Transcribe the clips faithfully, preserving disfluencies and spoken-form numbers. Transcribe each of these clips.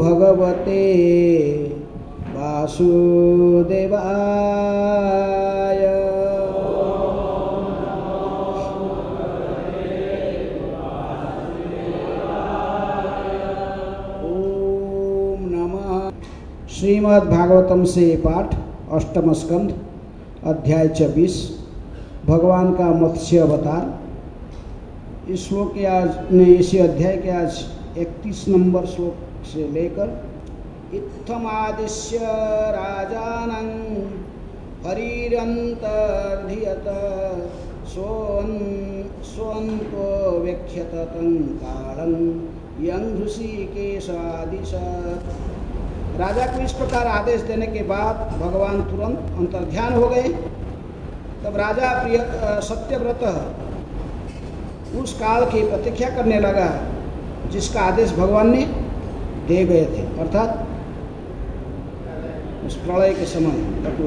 भगवते वासुदेवाय। ओम नमः। श्रीमद् भागवतम से पाठ, अष्टम स्कंध, अध्याय छब्बीस, भगवान का मत्स्य अवतार। इस श्लोक के आज ने इसी अध्याय के आज इकतीस नंबर श्लोक से लेकर इत्थमादिश्य राजानं हरिरन्तर्धियत सोऽन् स्वन्तो व्यख्यत तं कालं यं ऋषिकेशादिशत्। राजा को इस प्रकार आदेश देने के बाद भगवान तुरंत अंतर्ध्यान हो गए। तब राजा प्रिय सत्यव्रत उस काल की प्रतीक्षा करने लगा जिसका आदेश भगवान ने दे गए थे, अर्थात उस प्रलय के समय।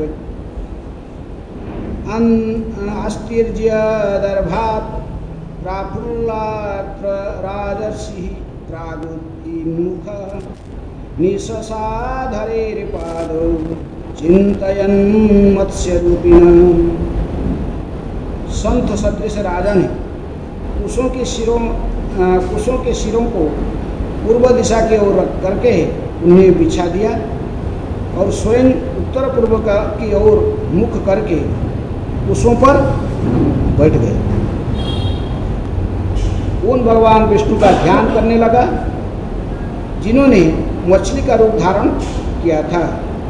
अस्तिर्ज्य दर्भात प्राफुल्लात् राजर्षि प्रागुद्विमुख निशसाधरेर्पादौ चिंतयन् मत्स्यरूपिणः। संत सदृश राजा ने कुशों के सिरों कुशों के सिरों को पूर्व दिशा की ओर रख करके उन्हें बिछा दिया और स्वयं उत्तर पूर्व की ओर मुख करके कुशों पर बैठ गए। उन भगवान विष्णु का ध्यान करने लगा जिन्होंने मछली का रूप धारण किया था।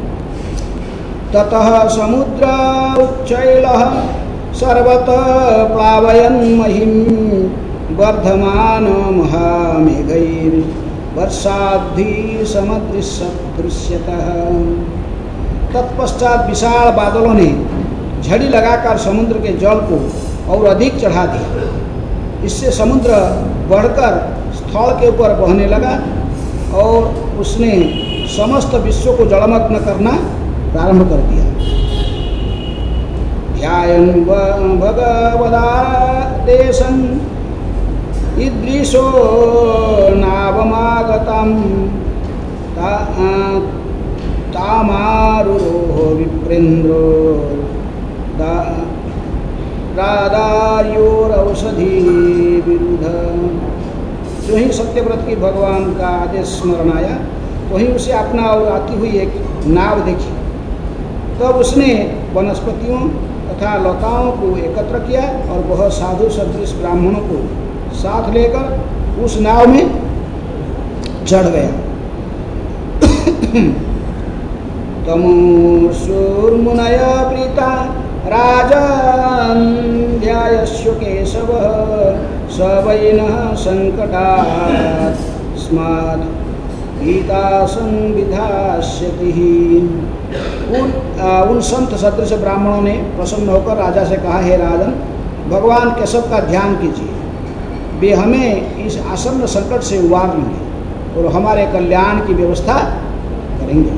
ततः समुद्र उच्चैलः सर्वतः प्लावयन् महिं वर्धमान महामेघैर् वर्षाब्धि समदृश्यतः। तत्पश्चात विशाल बादलों ने झड़ी लगाकर समुद्र के जल को और अधिक चढ़ा दिया। इससे समुद्र बढ़कर स्थल के ऊपर बहने लगा और उसने समस्त विश्व को जलमग्न करना प्रारंभ कर दिया। ध्यायन् भगवदादेशम् ईदृशो नावमागतं तामारुरोह विप्रेन्द्रो रादार्योरौषधि विरुद्ध। जो ही सत्यव्रत की भगवान का आदेश स्मरण आया वहीं उसे अपना और आती हुई एक नाव देखी। तब उसने वनस्पतियों तथा लताओं को एकत्र किया और वह साधु सदृश ब्राह्मणों को साथ लेकर उस नाव में चढ़ गया। तमुर्षुर्मुनय प्रीता राजन् ध्यायस्यो केशवः स वैनः संकटात् स्मात् गीता संविधास्यति। उन उन संत सदृश ब्राह्मणों ने प्रसन्न होकर राजा से कहा, हे राजन, भगवान केशव का ध्यान कीजिए, वे हमें इस आसन्न संकट से उबार लेंगे और हमारे कल्याण की व्यवस्था करेंगे।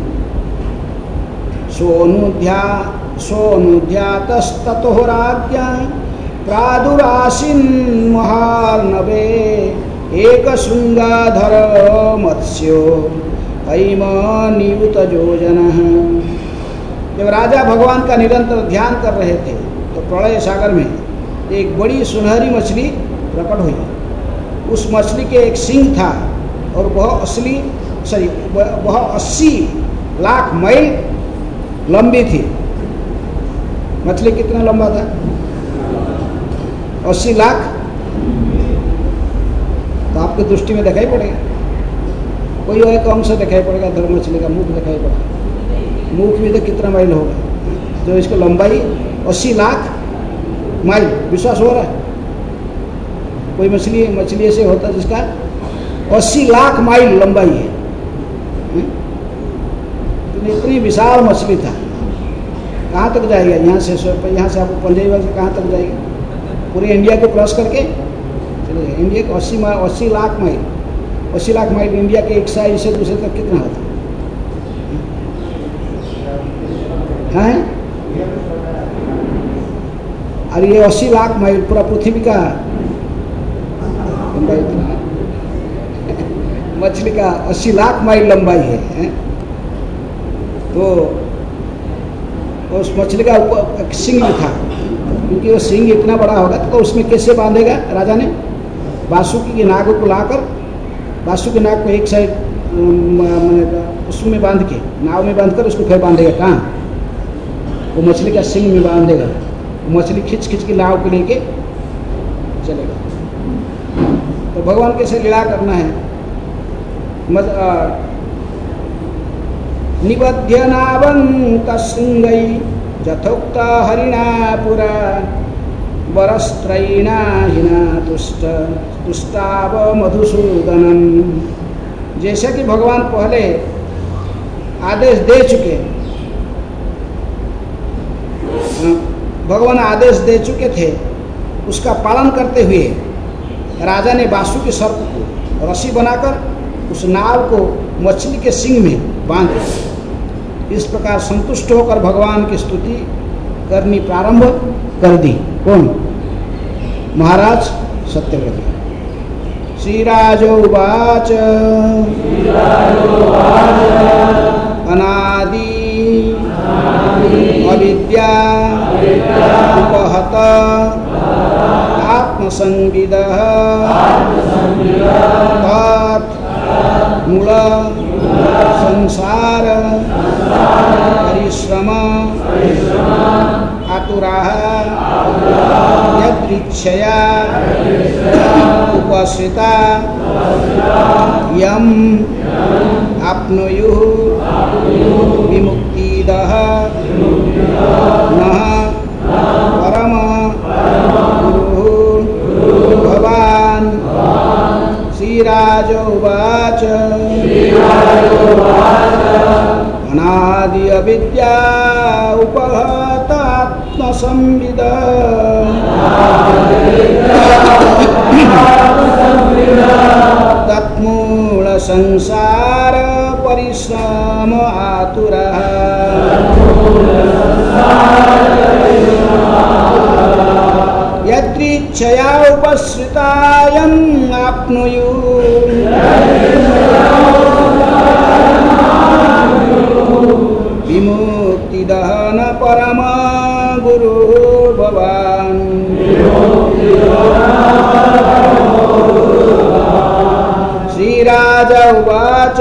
सोनुध्या सोनुध्यातस्ततो राज्ञा प्रादुरासीन् महार्णवे एक श्रृंगाधर मत्स्यो कैमनियुत योजनः। जब राजा भगवान का निरंतर ध्यान कर रहे थे तो प्रलय सागर में एक बड़ी सुनहरी मछली प्रकट हुई। उस मछली के एक सींग था और वह असली सॉरी वह अस्सी लाख मील लंबी थी। मछली कितना लंबा था? अस्सी लाख। तो आपकी दृष्टि में दिखाई पड़ेगा, कोई एक अंश दिखाई पड़ेगा, धर्म मछली का मुख दिखाई पड़ेगा। मुख भी तो कितना माइल होगा? जो इसकी लंबाई अस्सी लाख माइल। विश्वास हो रहा है? कोई मछली मछली ऐसे होता है जिसका अस्सी लाख माइल लंबाई है। तो इतनी विशाल मछली था। कहाँ तक जाएगा? यहाँ से यहाँ से आपको पंजाब से कहाँ तक जाएगा? पूरे इंडिया को क्रॉस करके चलिए। इंडिया को अस्सी अस्सी लाख माइल अस्सी लाख माइल इंडिया के एक साइड से दूसरे तक कितना होता है? और ये अस्सी लाख माइल पूरा पृथ्वी का मछली का अस्सी लाख माइल लंबाई है, है? तो उस मछली का ऊपर सिंग भी था, क्योंकि वो सिंग इतना बड़ा होगा तो उसमें कैसे बांधेगा राजा ने? बासुकी की नाग को लाकर बासुकी नाग को एक साइड उसमें बांध के, नाव में बांधकर उसको फिर बांधेगा कहाँ? वो मछली का सिंग में बांधेगा, मछली खींच खींच के नाव को लेके चलेगा। तो भगवान कैसे लीला करना है? निबध्य नावंत सिंगै यथोक्त हरिणा पुरा वरस्त्रैणा हिना तुष्ट तुष्टाव मधुसूदनम। जैसे कि भगवान पहले आदेश दे चुके, भगवान आदेश दे चुके थे, उसका पालन करते हुए राजा ने बासुकी सर्प को रस्सी बनाकर उस नाव को मछली के सिंग में बांध दिया। इस प्रकार संतुष्ट होकर भगवान की स्तुति करनी प्रारंभ कर दी। कौन? महाराज सत्यव्रत। श्रीराजोवाच अनादि अविद्या उपहत आत्मसंविदः तत् मूल संसार परिश्रम आतुराः यदृच्छया उपश्रिता यम् आप्नुयुः विमुक्तिदः नः परम गुरुः भवान्। श्रीराज उवाच अनादि अविद्या उपहत आत्मसंविद तत्मूल संसार परिश्रम आतुरः यदृच्छया उपश्रितायम् आप्नुयुः विमुक्तिदः न परम गुरुः भवान्। श्रीराज उवाच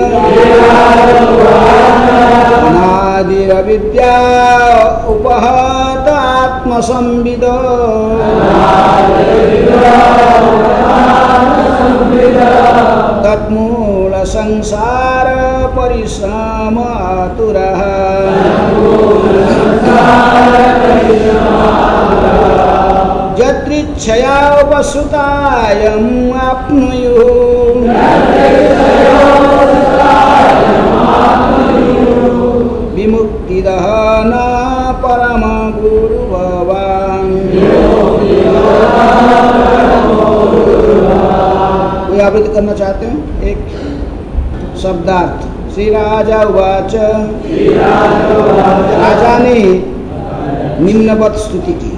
अनादि अविद्या उपहत आत्मसंविद तत्मूल संसार परिश्रम आतुरः यदृच्छया उपश्रुतायम् आप्नुयुः विमुक्तिदः न परम गुरु भवान्। कोई आवृत्ति करना चाहते हैं? एक शब्दार्थ। श्री राजा उवाच, राजा ने निम्नवत स्तुति की।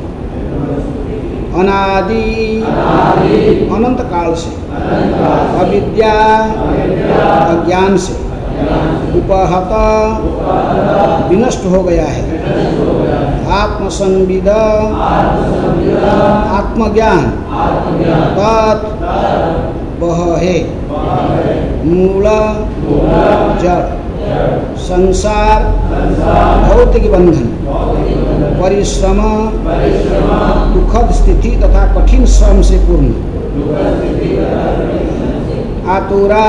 अनादि अनंत काल से, अविद्या अज्ञान से, उपहत विनष्ट हो गया है, आत्मसंविद आत्मज्ञान, तत् वह है, मूल जड़, संसार भौतिक बंधन, परिश्रम दुखद स्थिति तथा कठिन श्रम से पूर्ण, आतुरा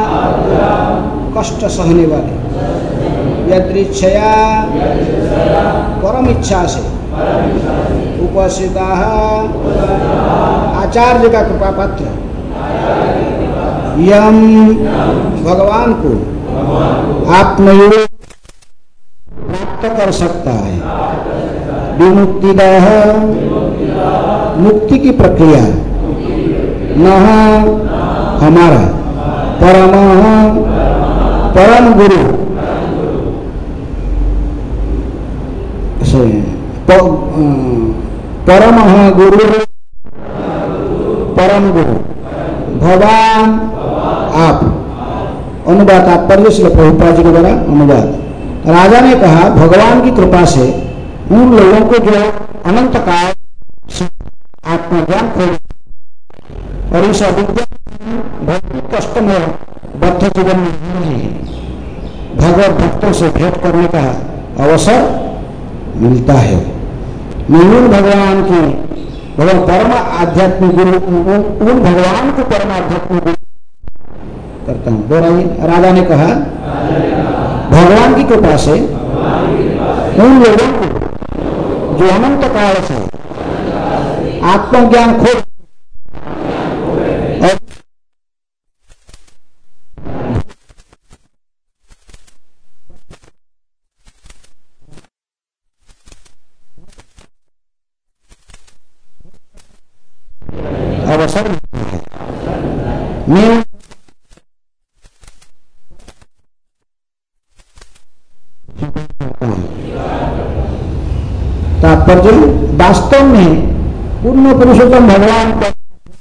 कष्ट सहने वाले, यदृच्छया परम इच्छा से, उपस्थिता आचार्य का कृपा पात्र, यम भगवान को आत्मयोग प्राप्त कर सकता है, विमुक्तिदः मुक्ति की प्रक्रिया, नः हमारा, परम परम गुरु परम गुरु परम गुरु भगवान आप। अनुवाद तात्पर्य श्रील प्रभुपाद जी के द्वारा अनुवाद। राजा ने कहा, भगवान की कृपा से उन लोगों को जो अनंत काल आत्मज्ञान खोल और इस अविद्या बहुत कष्ट में बद्ध जीवन में भगवत भक्तों से भेंट करने का अवसर मिलता है। निर्गुण भगवान की भगवान परम आध्यात्मिक गुरु, उन भगवान को परम आध्यात्मिक गुरु करता हूं। दोहराइए। राजा ने कहा, भगवान की कृपा से उन लोगों को जो अनंत काल से आत्मज्ञान खो और अवसर है। मैं तात्पर्य वास्तव में पूर्ण पुरुषोत्तम भगवान का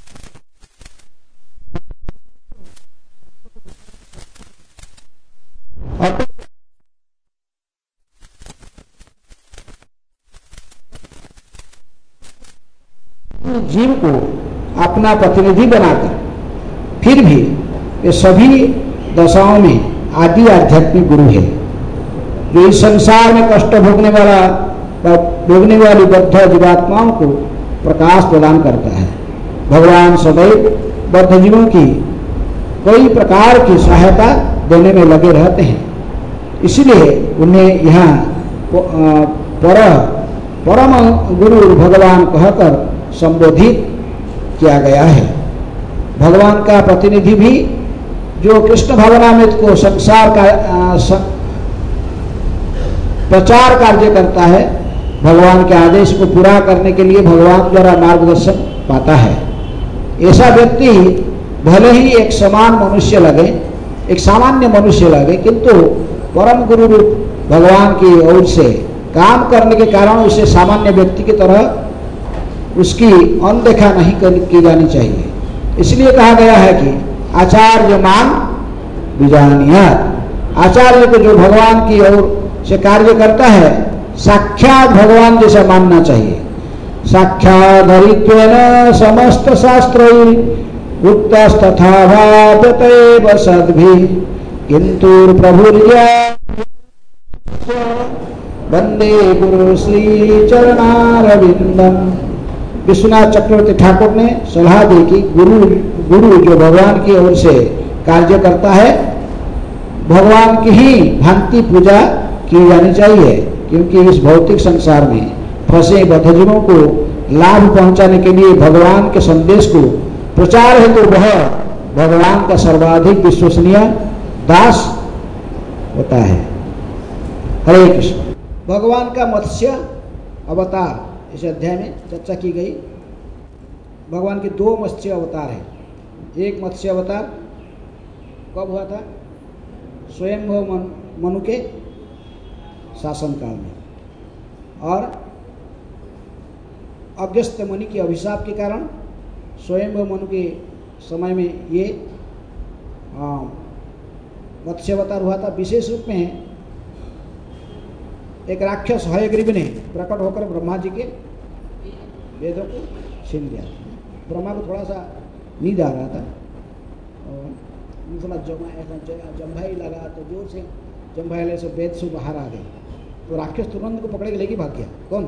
जीव को अपना प्रतिनिधि बनाकर फिर भी ये सभी दशाओं में आदि आध्यात्मिक गुरु है, जो इस संसार में कष्ट भोगने वाला भोगने वाली बद्ध जीवात्माओं को प्रकाश प्रदान करता है। भगवान सदैव बद्ध जीवों की कई प्रकार की सहायता देने में लगे रहते हैं, इसलिए उन्हें यहाँ पर परम गुरु भगवान कहकर संबोधित किया गया है। भगवान का प्रतिनिधि भी जो कृष्ण भावनामृत को संसार का आ, स, प्रचार कार्य करता है, भगवान के आदेश को पूरा करने के लिए भगवान द्वारा मार्गदर्शन पाता है, ऐसा व्यक्ति भले ही एक समान मनुष्य लगे, एक सामान्य मनुष्य लगे, किंतु परम गुरु रूप भगवान की ओर से काम करने के कारण उसे सामान्य व्यक्ति की तरह उसकी अनदेखा नहीं की जानी चाहिए। इसलिए कहा गया है कि आचार्य मान विजानियात। आचार्य को जो भगवान की ओर से कार्य करता है साक्षात भगवान जैसा मानना चाहिए। साक्षाधरित्वेन समस्त शास्त्रैः उक्तस्तथा भाव्यतेव सद्भिः किन्तु प्रभुर्या वंदे गुरु श्री चरणारविंदम। विश्वनाथ चक्रवर्ती ठाकुर ने सलाह दी कि गुरु गुरु जो भगवान की ओर से कार्य करता है, भगवान की ही भांति पूजा की जानी चाहिए, क्योंकि इस भौतिक संसार में फंसे बद्धजीवों को लाभ पहुंचाने के लिए भगवान के संदेश को प्रचार है, तो वह भगवान का सर्वाधिक विश्वसनीय दास होता है। हरे कृष्ण। भगवान का मत्स्य अवतार इस अध्याय में चर्चा की गई। भगवान के दो मत्स्य अवतार हैं। एक मत्स्य अवतार कब हुआ था? स्वयंभव मनु के शासन काल में, और अगस्त्य मुनि के अभिशाप के कारण स्वयंभव मनु के समय में ये मत्स्य अवतार हुआ था। विशेष रूप में एक राक्षस हयग्रीव ने प्रकट होकर ब्रह्मा जी के वेदों को छीन लिया। ब्रह्मा को थोड़ा सा नींद आ रहा था और थोड़ा जम्भाई लगा, तो जोर से जम्भाई से वेद से बाहर आ गए, तो राक्षस तुरंत को पकड़े के लेके भाग गया। कौन?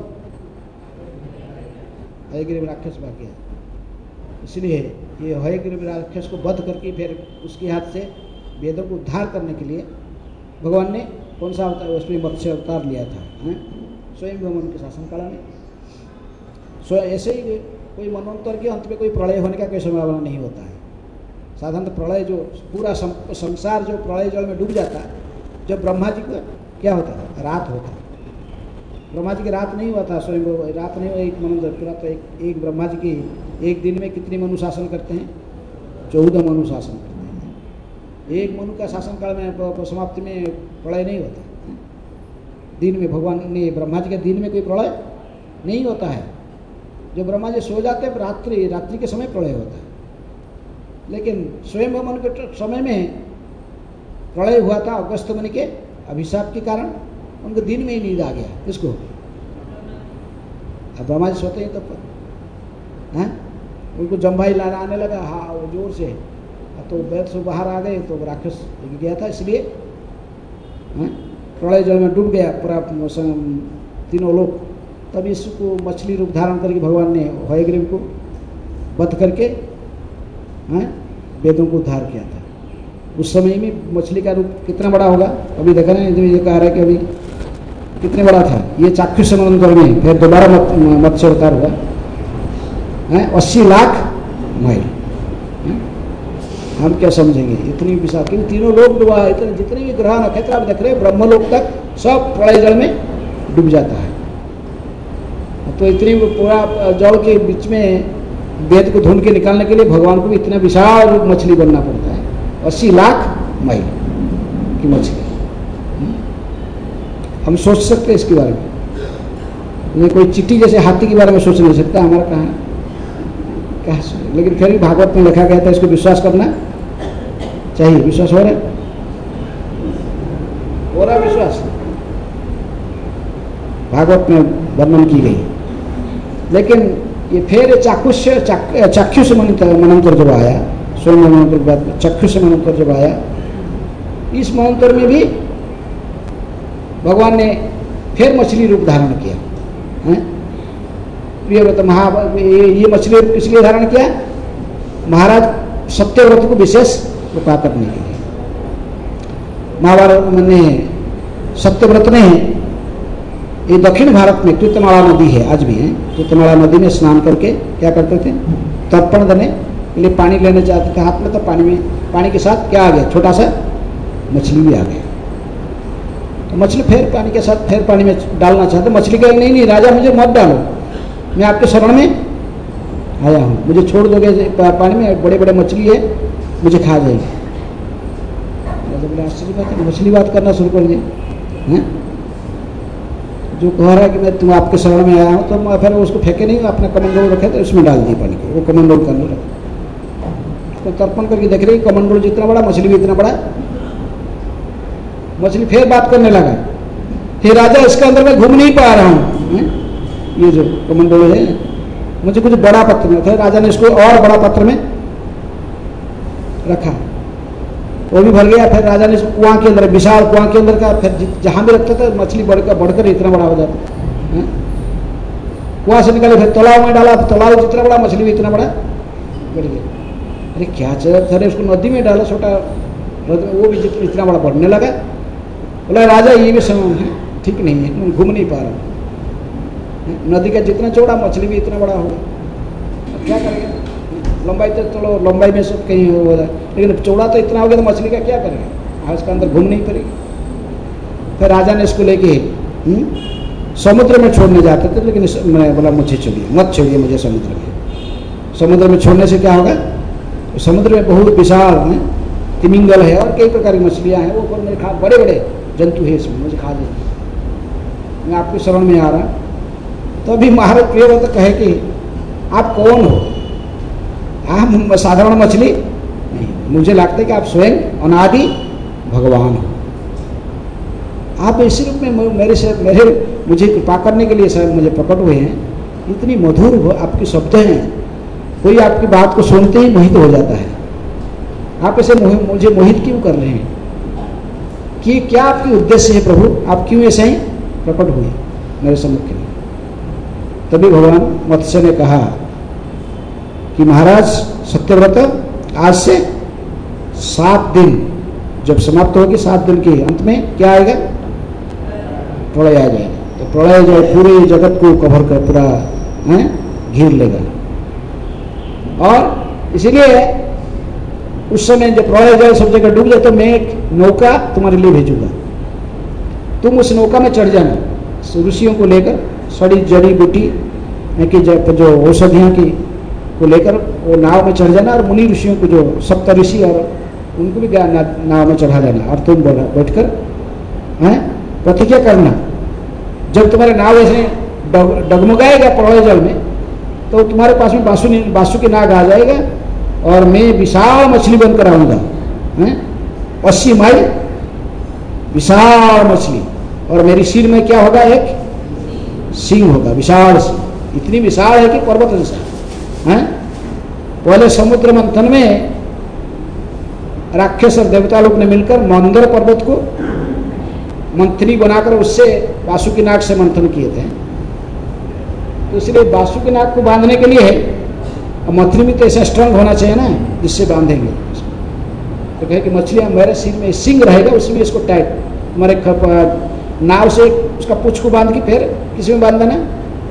हयग्रीव राक्षस भाग गया। इसलिए ये हयग्रीव राक्षस को वध करके फिर उसके हाथ से वेदों को उद्धार करने के लिए भगवान ने कौन सा अवतार? उसमें मत्स्य अवतार लिया था, स्वयं भगवान के शासन काल में। सो ऐसे ही कोई मनवंतर के अंत में कोई प्रलय होने का कोई संभावना नहीं होता है। साधारणतः प्रलय जो पूरा संसार जो प्रलय जल में डूब जाता है, जब ब्रह्मा जी को क्या होता है? रात होता है। ब्रह्मा जी की रात नहीं हुआ था, स्वयं रात नहीं हुआ, एक मनु पूरा तो एक, एक ब्रह्मा जी की एक दिन में कितने मनु शासन करते हैं? चौदह मनु शासन करते हैं। एक मनु का शासन काल में समाप्ति में प्रलय नहीं होता। दिन में भगवान ने ब्रह्मा जी के दिन में कोई प्रलय नहीं होता है। जब ब्रह्मा जी सो जाते हैं रात्रि रात्रि के समय प्रलय होता है, लेकिन स्वयं मनु के समय में प्रलय हुआ था अगस्त मुनि के अभिशाप के कारण, उनको दिन में ही नींद आ गया। किसको? अब ब्रह्मा जी सोते हैं तब पर, हैं? उनको जम्भाई लाना आने लगा, हाँ वो जोर से, तो वैद से बाहर आ गए तो राक्षस गया था, इसलिए प्रलय जल में डूब गया पूरा तीनों लोग। तब इसको मछली रूप धारण करके भगवान ने हयग्रीव को वध करके हैं वेदों को उद्धार किया था। उस समय में मछली का रूप कितना बड़ा होगा, अभी देखा ना, ये कह रहा है कि अभी कितने बड़ा था ये चाक्षुष मनंतर में, फिर दोबारा मत्स्य अवतार हुआ है, अस्सी लाख माइल। हम क्या समझेंगे इतनी विशाल, क्योंकि तीनों लोग डूबा, इतने जितने भी ग्रह नक्षत्र आप देख रहे हैं ब्रह्मलोक तक सब प्रलय जल में डूब जाता है। तो इतनी पूरा जल के बीच में वेद को ढूंढ के निकालने के लिए भगवान को भी इतना विशाल रूप मछली बनना पड़ता है, अस्सी लाख माइल की मछली। हम सोच सकते हैं इसके बारे में, ये कोई चींटी जैसे हाथी के बारे में सोच नहीं सकता, हमारा कहाँ क्या सोच। लेकिन फिर भी भागवत में लिखा गया था इसको विश्वास करना चाहिए। विश्वास हो रहा है? हो रहा विश्वास? भागवत में वर्णन की गई। लेकिन ये फिर चाक्षुष चाक्षुष मनंतर जब आया, सोलह मनंतर के बाद चाक्षुष मनंतर जब आया, इस मनंतर में भी भगवान ने फिर मछली रूप धारण किया है। प्रियव्रत महा ये, ये मछली रूप किस लिए धारण किया? महाराज सत्यव्रत को विशेष कृपा करने के लिए। महाभारत में सत्यव्रत ने ये दक्षिण भारत में तुतमाला नदी है, आज भी है, तुतमाला नदी में स्नान करके क्या करते थे? तर्पण देने के लिए पानी लेने जाते थे हाथ में, तो पानी में पानी के साथ क्या आ गया? छोटा सा मछली भी आ गया। तो मछली फिर पानी के साथ फिर पानी में डालना चाहते, मछली कहे नहीं नहीं राजा मुझे मत डालो, मैं आपके शरण में आया हूँ, मुझे छोड़ दोगे पानी में, बड़े बड़े मछली है मुझे खा जाएगी। राजा बोले आश्चर्य बात है, मछली बात करना शुरू कर दिए हैं। जो कह रहा है कि मैं तुम आपके शरण में आया हूँ, तो मैं फिर उसको फेंके नहीं, अपना कमंडोल रखे तो उसमें डाल दिए पानी को, वो कमंडोल करने लगे। तो तर्पण करके देख रही कमंडोल जितना बड़ा, मछली भी इतना बड़ा। मछली फिर बात करने लगा, हे राजा इसके अंदर मैं घूम नहीं पा रहा हूँ, ये जो कमंडोल है मुझे कुछ बड़ा पत्र में था। राजा ने इसको और बड़ा पत्र में रखा, वो भी भर गया। फिर राजा ने इसको कुआं के अंदर, विशाल कुआं के अंदर का, फिर जहां भी रखता था मछली बढ़कर बढ़कर इतना बड़ा हो जाता। कुआं से निकाले फिर तालाब में डाला, तालाब जितना बड़ा मछली भी इतना बड़ा बढ़ गया। अरे क्या चल, फिर उसको नदी में डाला, छोटा वो भी इतना बड़ा बढ़ने लगा। बोला राजा ये भी समय है ठीक नहीं है, घूम नहीं पा रहा, नदी का जितना चौड़ा मछली भी इतना बड़ा होगा, अब क्या करेगा? लंबाई तो चलो लंबाई में सब कहीं हो जाए, लेकिन चौड़ा तो इतना हो गया तो मछली का क्या करेगा? आज इसका अंदर घूम नहीं पड़ेगी। फिर राजा ने इसको लेके समुद्र में छोड़ने जाते थे, लेकिन मैं बोला मुझे छोड़िए, मत छोड़िए मुझे समुद्र में। समुद्र में छोड़ने से क्या होगा? समुद्र में बहुत विशाल है, तिमिंगल है और कई प्रकार की मछलियाँ हैं, वो मेरे खा बड़े बड़े जंतु है इसमें, मुझे खा देंगे, मैं आपके शरण में आ रहा। तो अभी महाराज प्रियव्रत कहे कि आप कौन हो? आप साधारण मछली नहीं, मुझे लगता है कि आप स्वयं अनादि भगवान हो। आप इसी रूप में मेरे से मेरे मुझे कृपा करने के लिए शायद मुझे प्रकट हुए हैं। इतनी मधुर आपके शब्द हैं, कोई आपकी बात को सुनते ही मोहित हो जाता है। आप ऐसे मुझे मोहित क्यों कर रहे हैं? कि क्या आपकी उद्देश्य है प्रभु? आप क्यों ऐसे ही प्रकट हुए मेरे सम्मुख में? तभी भगवान मत्स्य ने कहा कि महाराज सत्यव्रत, आज से सात दिन जब समाप्त होगी, सात दिन के अंत में क्या आएगा? प्रलय आ जाएगा। तो प्रलय जो पूरे जगत को कवर कर पूरा घेर लेगा। और इसीलिए उस समय जब प्रलय जल सब जगह डूब जाए तो मैं एक नौका तुम्हारे लिए भेजूंगा, तुम उस नौका में चढ़ जाना, ऋषियों को लेकर, सड़ी जड़ी बूटी की जो औषधियों की को लेकर वो नाव में चढ़ जाना, और मुनि ऋषियों को जो सप्त ऋषि और उनको भी ना, नाव में चढ़ा जाना, और तुम बैठकर हैं प्रतिज्ञा करना। जब तुम्हारे नाव ऐसे डग, डगमगाएगा प्रलय जल में, तो तुम्हारे पास में बासु बासु के नाग आ जाएगा और मैं विशाल मछली बनकर आऊँगा, हैं अस्सी माइल विशाल मछली, और मेरी सिर में क्या होगा, एक सिंह होगा, विशाल सिंह, इतनी विशाल है कि पर्वत जैसा है। पहले समुद्र मंथन में राक्षस और देवता लोग ने मिलकर मंदर पर्वत को मंथनी बनाकर उससे वासुकी नाग से मंथन किए थे। तो इसलिए वासुकी नाग को बांधने के लिए मछली में तो ऐसा स्ट्रांग होना चाहिए ना, जिससे बांधेंगे। तो कहे कि मछलियाँ मेरे सिर में सिंग रहेगा, उसमें इसको टाइट हमारे नाव से उसका पूंछ को बांध के फिर किसी में बांध देना,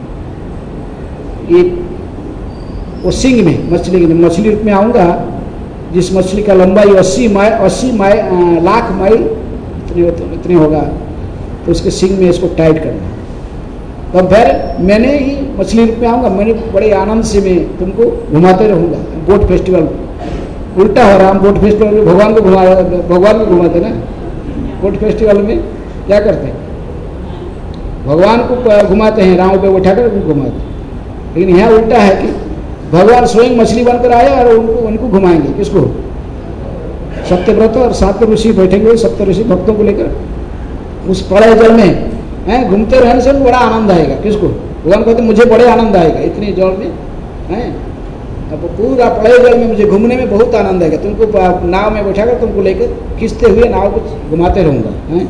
ये वो सिंग में मछली मछली रूप में आऊँगा, जिस मछली का लंबाई अस्सी माइल अस्सी माइल लाख माइल इतनी इतनी होगा, तो उसके सिंग में इसको टाइट करना। तो फिर मैंने ही मछली रूप में आऊँगा, मैंने बड़े आनंद से मैं तुमको घुमाते रहूँगा। बोट फेस्टिवल उल्टा हो रहा, हम बोट फेस्टिवल में भगवान को घुमा भगवान को घुमाते ना। बोट फेस्टिवल में क्या करते हैं, भगवान को घुमाते हैं, राहों पे बैठा कर उनको घुमाते हैं। लेकिन यहाँ उल्टा है कि भगवान स्वयं मछली बनकर आए और उनको उनको घुमाएंगे। किसको? सत्यव्रत और सात ऋषि बैठेंगे, सप्त ऋषि भक्तों को लेकर उस प्रलय जल में हैं, घूमते रहने से बड़ा आनंद आएगा। किसको? भगवान कहते मुझे बड़े आनंद आएगा इतने जल में हैं, अब पूरा प्रलय जल में मुझे घूमने में बहुत आनंद आएगा। तुमको नाव में बैठाकर तुमको लेकर खींचते हुए नाव को घुमाते रहूँगा हैं।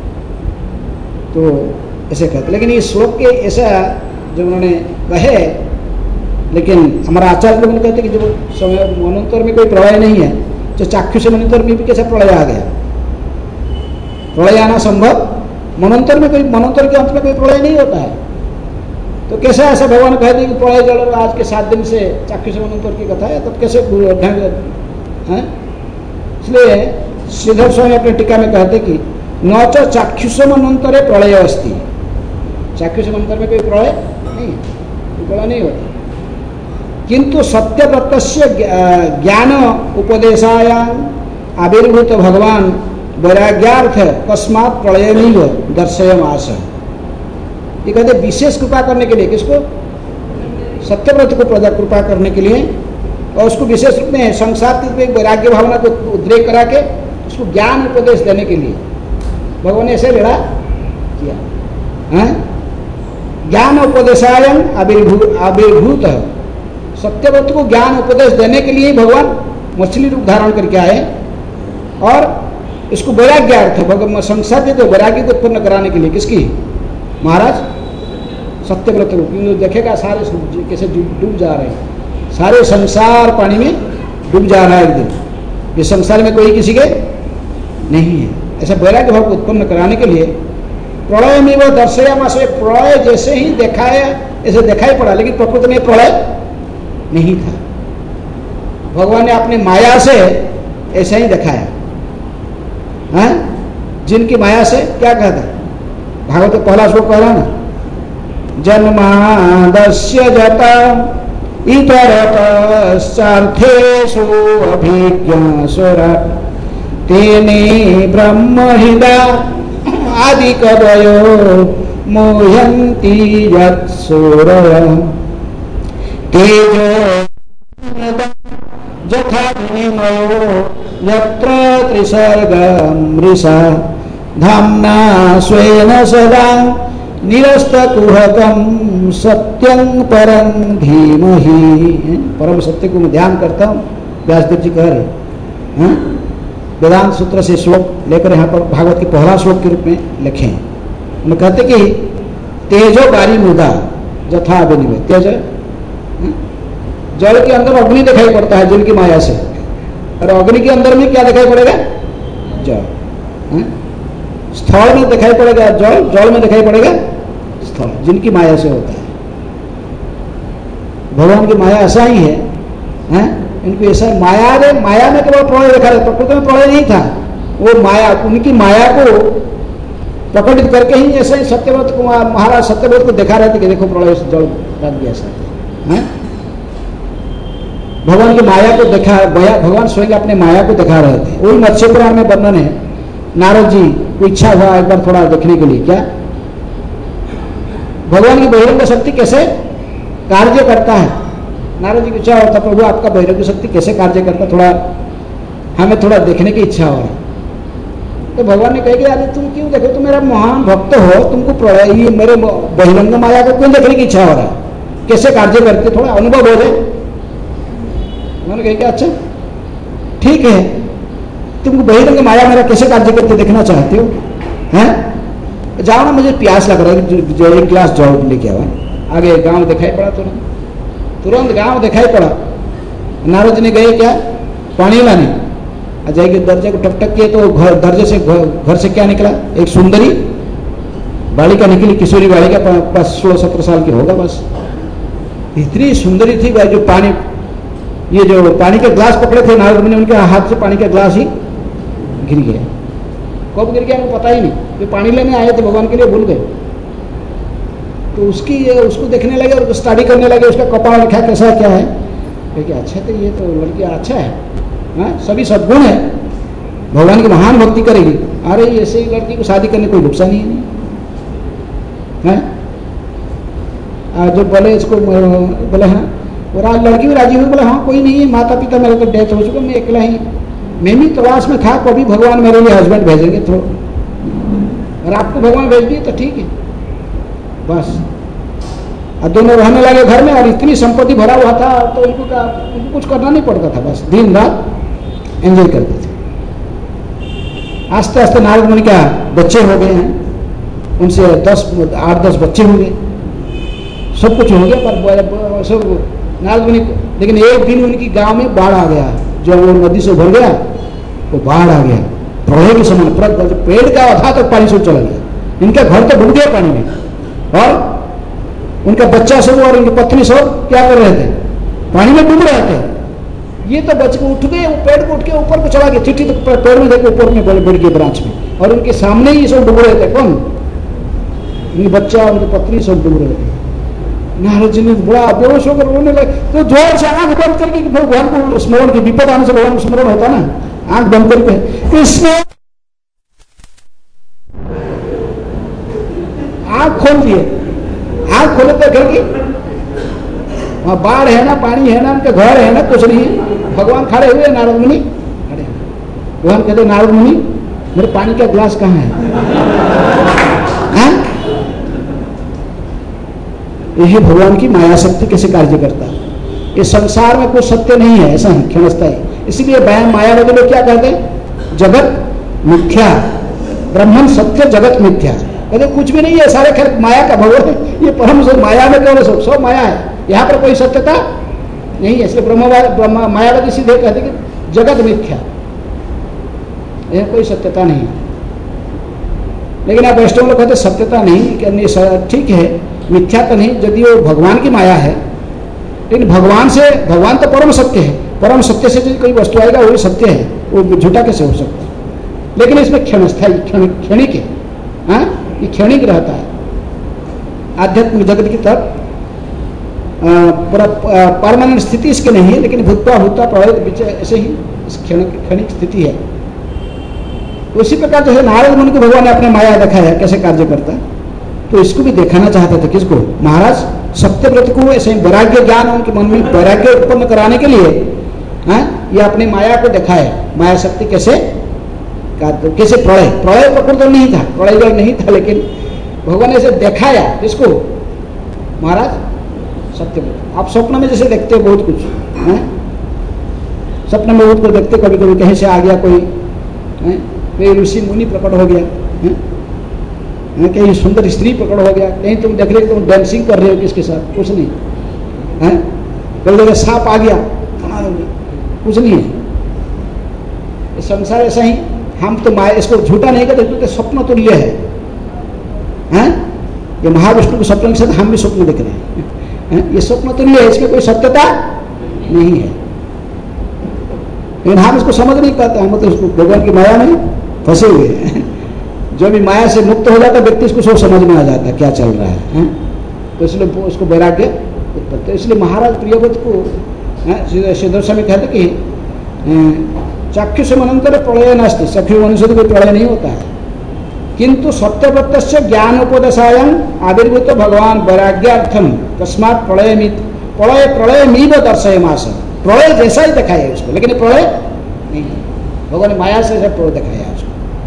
तो ऐसे कहते, लेकिन ये श्लोक के ऐसा जो उन्होंने कहे, लेकिन हमारा आचार्य लोग कहते कि जो समय मनोत्तर में कोई प्रलय नहीं है, तो चाक्षुष मनोत्तर में भी कैसा प्रलय आ गया? प्रलय आना संभव, मनोत्तर में कोई मनोत्तर के अंत में कोई प्रलय नहीं होता है। तो कैसे ऐसा भगवान कहते कि प्रलय जल आज के सात दिन से चाक्षुष मनोत्तर की कथा है, तब कैसे ढंग है? इसलिए श्रीधर स्वामी अपने टीका में कहते कि न च चाक्षुष मनोत्तरे प्रलय अस्ति, चाक्षुष मनोत्तर में कोई प्रलय नहीं है, कोई प्रलय नहीं होता। किंतु सत्यव्रतस्य ज्ञान उपदेशायाम आविर्भूत भगवान वैराग्यार्थ कस्मात् प्रलयमेव दर्शयमास। ये कहते विशेष कृपा करने के लिए, किसको? सत्यव्रत को प्रजा कृपा करने के लिए, और उसको विशेष रूप में संसार की वैराग्य भावना को उद्रेक करा के उसको ज्ञान उपदेश देने के लिए भगवान ने ऐसे लड़ा किया है। ज्ञान उपदेशायम आविर्भूत आविर्भूत सत्यव्रत को ज्ञान उपदेश देने के लिए भगवान मछली रूप धारण करके आए, और इसको वैराग्यार्थ भगवान संसार के तो वैराग्य को उत्पन्न कराने के लिए। किसकी? महाराज सत्यव्रत को। क्योंकि देखेगा सारे कैसे डूब जा रहे हैं, सारे संसार पानी में डूब जा रहा है एक दिन, ये संसार में कोई किसी के नहीं है। ऐसा वैराग्य भाव को उत्पन्न कराने के लिए प्रलय में वो दर्शयामास, प्रलय जैसे ही देखा है ऐसे दिखाई पड़ा, लेकिन प्रकृति में प्रलय नहीं था। भगवान ने अपनी माया से ऐसा ही दिखाया है। जिनकी माया से क्या कहता है भागवत तो पहला श्लोक पहला ना, जन्मादस्य जता इतरतश्चार्थेषु अभिज्ञासुरा तेने ब्रह्महृदा आदिकवयो मोह्यन्ति यत्सूरयः तेजो यथा विनिमयो यत्र त्रिसर्गमृषा धाम्ना स्वेन सदा निरस्तकुहकं सत्यं परं धीमहि। परम सत्य को मैं ध्यान करता हूँ, व्यासदेव जी कह रहे हैं। वेदांत सूत्र से श्लोक लेकर यहाँ पर भागवत के पहला श्लोक के रूप में लिखे हैं। उन्हें कहते कि तेजो बारी मृदा जथा विनिमय, तेज जल के अंदर अग्नि दिखाई पड़ता है जल की माया से, और अग्नि के अंदर में क्या दिखाई पड़ेगा? जल। स्थल में दिखाई पड़ेगा जल, जल में दिखाई पड़ेगा स्थल, जिनकी माया से होता है। भगवान की माया ऐसा ही है, हैं? इनको ऐसा माया रे माया में केवल प्रलय देखा रहे, प्रकृति में प्रलय नहीं था। वो माया, उनकी माया को प्रकटित करके ही ऐसे ही सत्यव्रत को महाराज सत्यव्रत को दिखा रहे थे कि देखो प्रलय जल डाल दिया ऐसा है। भगवान की माया को देखा, भगवान स्वयं अपने माया को दिखा रहे थे। वही मत्स्य पुराण में वर्णन है। नारद जी को इच्छा हुआ एक बार थोड़ा देखने के लिए, क्या भगवान की बहिरंग शक्ति कैसे कार्य करता है। नारद जी को इच्छा होता, प्रभु आपका बहिरंग शक्ति कैसे कार्य करता, थोड़ा हमें थोड़ा देखने की इच्छा हो रही। तो भगवान ने कहा कि अरे तुम क्यों देखो, तुम मेरा महान भक्त हो, तुमको प्रलय ये मेरे बहिरंग माया को क्यों देखने की इच्छा हो रहा है, कैसे कार्य करते, थोड़ा अनुभव हो जाए। उन्होंने कहा कि अच्छा ठीक है, तुमको बहिरंग माया मेरा कैसे कार्य करते देखना चाहते हो, हैं? जाओ ना, मुझे प्यास लग रहा है, जो एक गिलास जाओ लेके आओ। आगे गांव दिखाई पड़ा, तुरंत तुरंत गांव दिखाई पड़ा। नारद जी ने गए क्या, पानी लाने, आ जाएगी दर्जे को टक टक किए तो घर दर्जे से घर, घर से क्या निकला, एक सुंदरी बालिका निकली, किशोरी बालिका, पास सोलह सत्रह साल की होगा बस। इतनी सुंदरी थी भाई, जो पानी ये जो पानी के ग्लास पकड़े थे नारद मुनि, उनके हाथ से पानी का ग्लास ही गिर गया। कब गिर गया उनको पता ही नहीं, जो पानी लेने आए थे भगवान के लिए भूल गए। तो उसकी उसको देखने लगे और स्टडी करने लगे, उसका कपाल लिखा कैसा क्या है, क्योंकि अच्छा तो ये तो लड़की अच्छा है, हाँ सभी सद्गुण है, भगवान की महान भक्ति करेगी। अरे ऐसे ही लड़की को शादी करने कोई नुकसान ही नहीं है। जो बोले इसको बोले हाँ, और लड़की भी राजी हुई, बोले हाँ कोई नहीं है, माता पिता मेरे तो डेथ हो चुका, मैं अकेला ही, मैं भी तलाश में था, कभी भगवान मेरे लिए हस्बैंड भेजेंगे तो, और आपको भगवान भेज दिए तो ठीक है बस। और दोनों रहने लगे घर में, और इतनी संपत्ति भरा हुआ था तो उनको का उनको कुछ करना नहीं पड़ता था, बस दिन रात एंजॉय करते थे। आस्ते आस्ते नारद मुनि का बच्चे हो गए हैं, उनसे दस आठ दस बच्चे हो गए, सब कुछ हो गया, पर सब नारद मुनि, लेकिन एक दिन उनकी गांव में बाढ़ आ गया, जब वो नदी से भर गया वो बाढ़ आ गया, प्रलय के समान, पेड़ का आधा तक पानी सब चला गया, इनका घर तो डूब गया पानी में, और उनका बच्चा सब और उनकी पत्नी सब क्या कर रहे थे, पानी में डूब रहे थे। ये तो बच के उठ गए, वो पेड़ को उठ के ऊपर को चला गया, चिट्ठी तो पेड़ में देखे ऊपर में बढ़ गए ब्रांच में, और उनके सामने ही सब डूब रहे थे। कौन? उनके बच्चा उनकी पत्नी सब डूब रहे थे। नारद जी ने बड़ा बेहोश होकर रोने लगे, तो जोर से आंख बंद करके भगवान को स्मरण की, विपद आने से भगवान को स्मरण होता ना, आंख बंद करके कृष्ण, आंख खोल दिए, आंख खोले तो घर की वहां बाढ़ है ना, पानी है ना, उनके घर है ना, कुछ नहीं है। भगवान खड़े हुए, नारद मुनि खड़े, भगवान कहते नारद मुनि मेरे पानी का ग्लास कहाँ है? यही भगवान की माया शक्ति कैसे कार्य करता है। ये संसार में कोई सत्य नहीं है, ऐसा है क्षणस्थायी। इसलिए मायावादी लोग क्या कहते हैं, जगत मिथ्या, ब्रह्मन सत्य जगत मिथ्या, कहते कुछ भी नहीं है, सारे खैर माया का भगवान, ये परम सब माया में केवल सब सब माया है, यहाँ पर कोई सत्यता नहीं है। इसलिए ब्रह्म मायावादी सीधे कहते कि जगत मिथ्या, यह कोई सत्यता नहीं है। लेकिन आप वैष्णव लोग कहते सत्यता नहीं, ठीक है मिथ्या तो नहीं, यदि वो भगवान की माया है, लेकिन भगवान से, भगवान तो परम सत्य है, परम सत्य से कोई वस्तु आएगा वही सत्य है, वो झूठा कैसे हो सकता है। लेकिन इसमें क्षणस्थायी क्षणिक है, हाँ ये क्षणिक रहता है। आध्यात्मिक जगत की तरफ पूरा परमानेंट स्थिति इसके नहीं है, लेकिन भूतवा भूतवा प्रलय ऐसे ही क्षणिक स्थिति है। उसी प्रकार जैसे नारद मुनि को भगवान ने अपने माया दिखाया कैसे कार्य करता है, तो इसको भी दिखाना चाहते थे। किसको? महाराज सत्यव्रत को ऐसे वैराग्य ज्ञान उनके मन में वैराग्य उत्पन्न कराने के लिए, हाँ ये अपनी माया को दिखाए, माया शक्ति कैसे कैसे प्रलय प्रलय प्रकृत तो नहीं था, प्रलय जल नहीं था, लेकिन भगवान ने ऐसे दिखाया। किसको? महाराज सत्यव्रत। आप स्वप्न में जैसे देखते हो बहुत कुछ, है स्वप्न में बहुत कुछ देखते, कभी कभी कहीं से आ गया कोई, कोई ऋषि मुनि प्रकट हो गया, है? कहीं सुंदर स्त्री प्रकट हो गया, कहीं तुम देख रहे हो तुम डांसिंग कर रहे हो किसके साथ, कुछ नहीं है, कई जगह सांप आ गया, कुछ नहीं है। संसार ऐसा ही, हम तो माया इसको झूठा नहीं कहते, तो स्वप्न तुल्य है, हैं? ये महाविष्णु के स्वप्न के साथ हम भी स्वप्न देख रहे हैं, हैं? ये स्वप्न तुल्य है, इसमें कोई सत्यता नहीं है, लेकिन हम इसको समझ नहीं पाते, हम तो इसको भगवान की माया में फंसे हुए हैं। जो भी माया से मुक्त हो जाता व्यक्ति, इसको सब समझ में आ जाता है क्या चल रहा है, है? तो इसलिए उसको वैराग्य उत्पन्न। तो इसलिए महाराज प्रियव्रत को सिद्धों में कहते कि चाक्षुष मनंतर प्रलय नास्ति, चक्षु मनुष्य तो कोई प्रलय नहीं होता है, किंतु सत्यव्रत से ज्ञान उपदेशायम आविर्भूत भगवान वैराग्यार्थम तस्मात् प्रलय प्रलय प्रलय मीव दर्शय मास, प्रलय जैसा ही दिखाया उसको, लेकिन प्रलय नहीं, भगवान ने माया से प्रलय दिखाया उसको।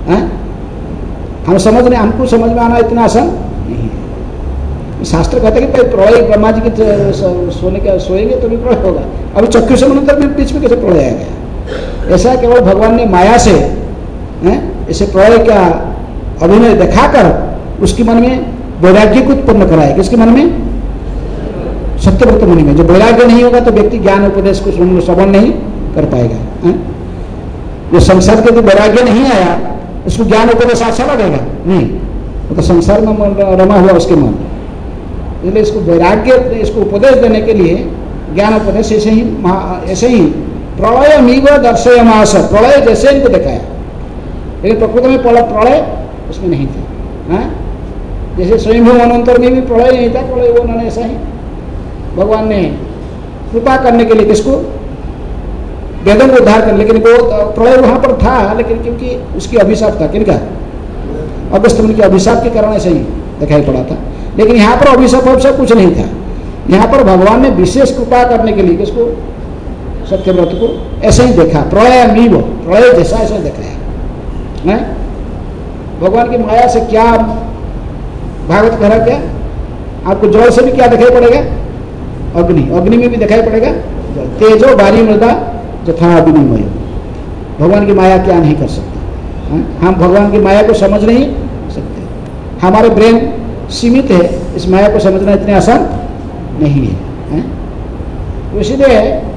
हैं? हम समझ रहे, हमको समझ में आना इतना आसान नहीं है। शास्त्र कहते हैं कि प्रलय ब्रह्मा जी के सोने का सोएंगे तो भी प्रलय होगा। अभी चक्षु समंदर में बीच में कैसे प्रलय आ गया? ऐसा केवल भगवान ने माया से इसे प्रलय का अभिनय दिखाकर उसके मन में वैराग्य को उत्पन्न कराए। किसके मन में? सत्यव्रत मुनि में। जो वैराग्य नहीं होगा तो व्यक्ति ज्ञान उपदेश को श्रवण नहीं कर पाएगा। है? जो संसार के जो वैराग्य नहीं आया उसको ज्ञान उपदेश अच्छा लगेगा नहीं, वो तो संसार में रमा हुआ उसके मन। इसलिए इसको वैराग्य, इसको उपदेश देने के लिए ज्ञान उपदेश ऐसे ही ऐसे ही प्रलय मीव दर्शयमास, प्रलय जैसे इनको दिखाया, लेकिन प्रकृति में प्रलय उसमें नहीं था। है? जैसे स्वयंभू मनवंतर में भी प्रलय नहीं था, प्रलय वो उन्होंने ऐसा ही भगवान ने कृपा करने के लिए किसको? वेदों को उद्धार कर, लेकिन वो प्रलय वहां पर था, लेकिन क्योंकि उसकी अभिशाप था। किनका? अगस्त मुनि के अभिशाप के कारण ऐसे ही दिखाई पड़ा था। लेकिन यहाँ पर अभिशाप अभिशाप कुछ नहीं था। यहाँ पर भगवान ने विशेष कृपा करने के लिए किसको? सत्यव्रत को ऐसे ही देखा, प्रलय मीव, प्रलय जैसा ऐसा दिखाया। है? भगवान की माया से क्या भागवत कह रहा? क्या आपको जल से भी क्या दिखाई पड़ेगा? अग्नि, अग्नि में भी दिखाई पड़ेगा तेजो बारी मृदा जथा अग्निमय। भगवान की माया क्या नहीं कर सकता? हम भगवान की माया को समझ नहीं सकते। हमारे ब्रेन सीमित है, इस माया को समझना इतने आसान नहीं है, है? तो इसलिए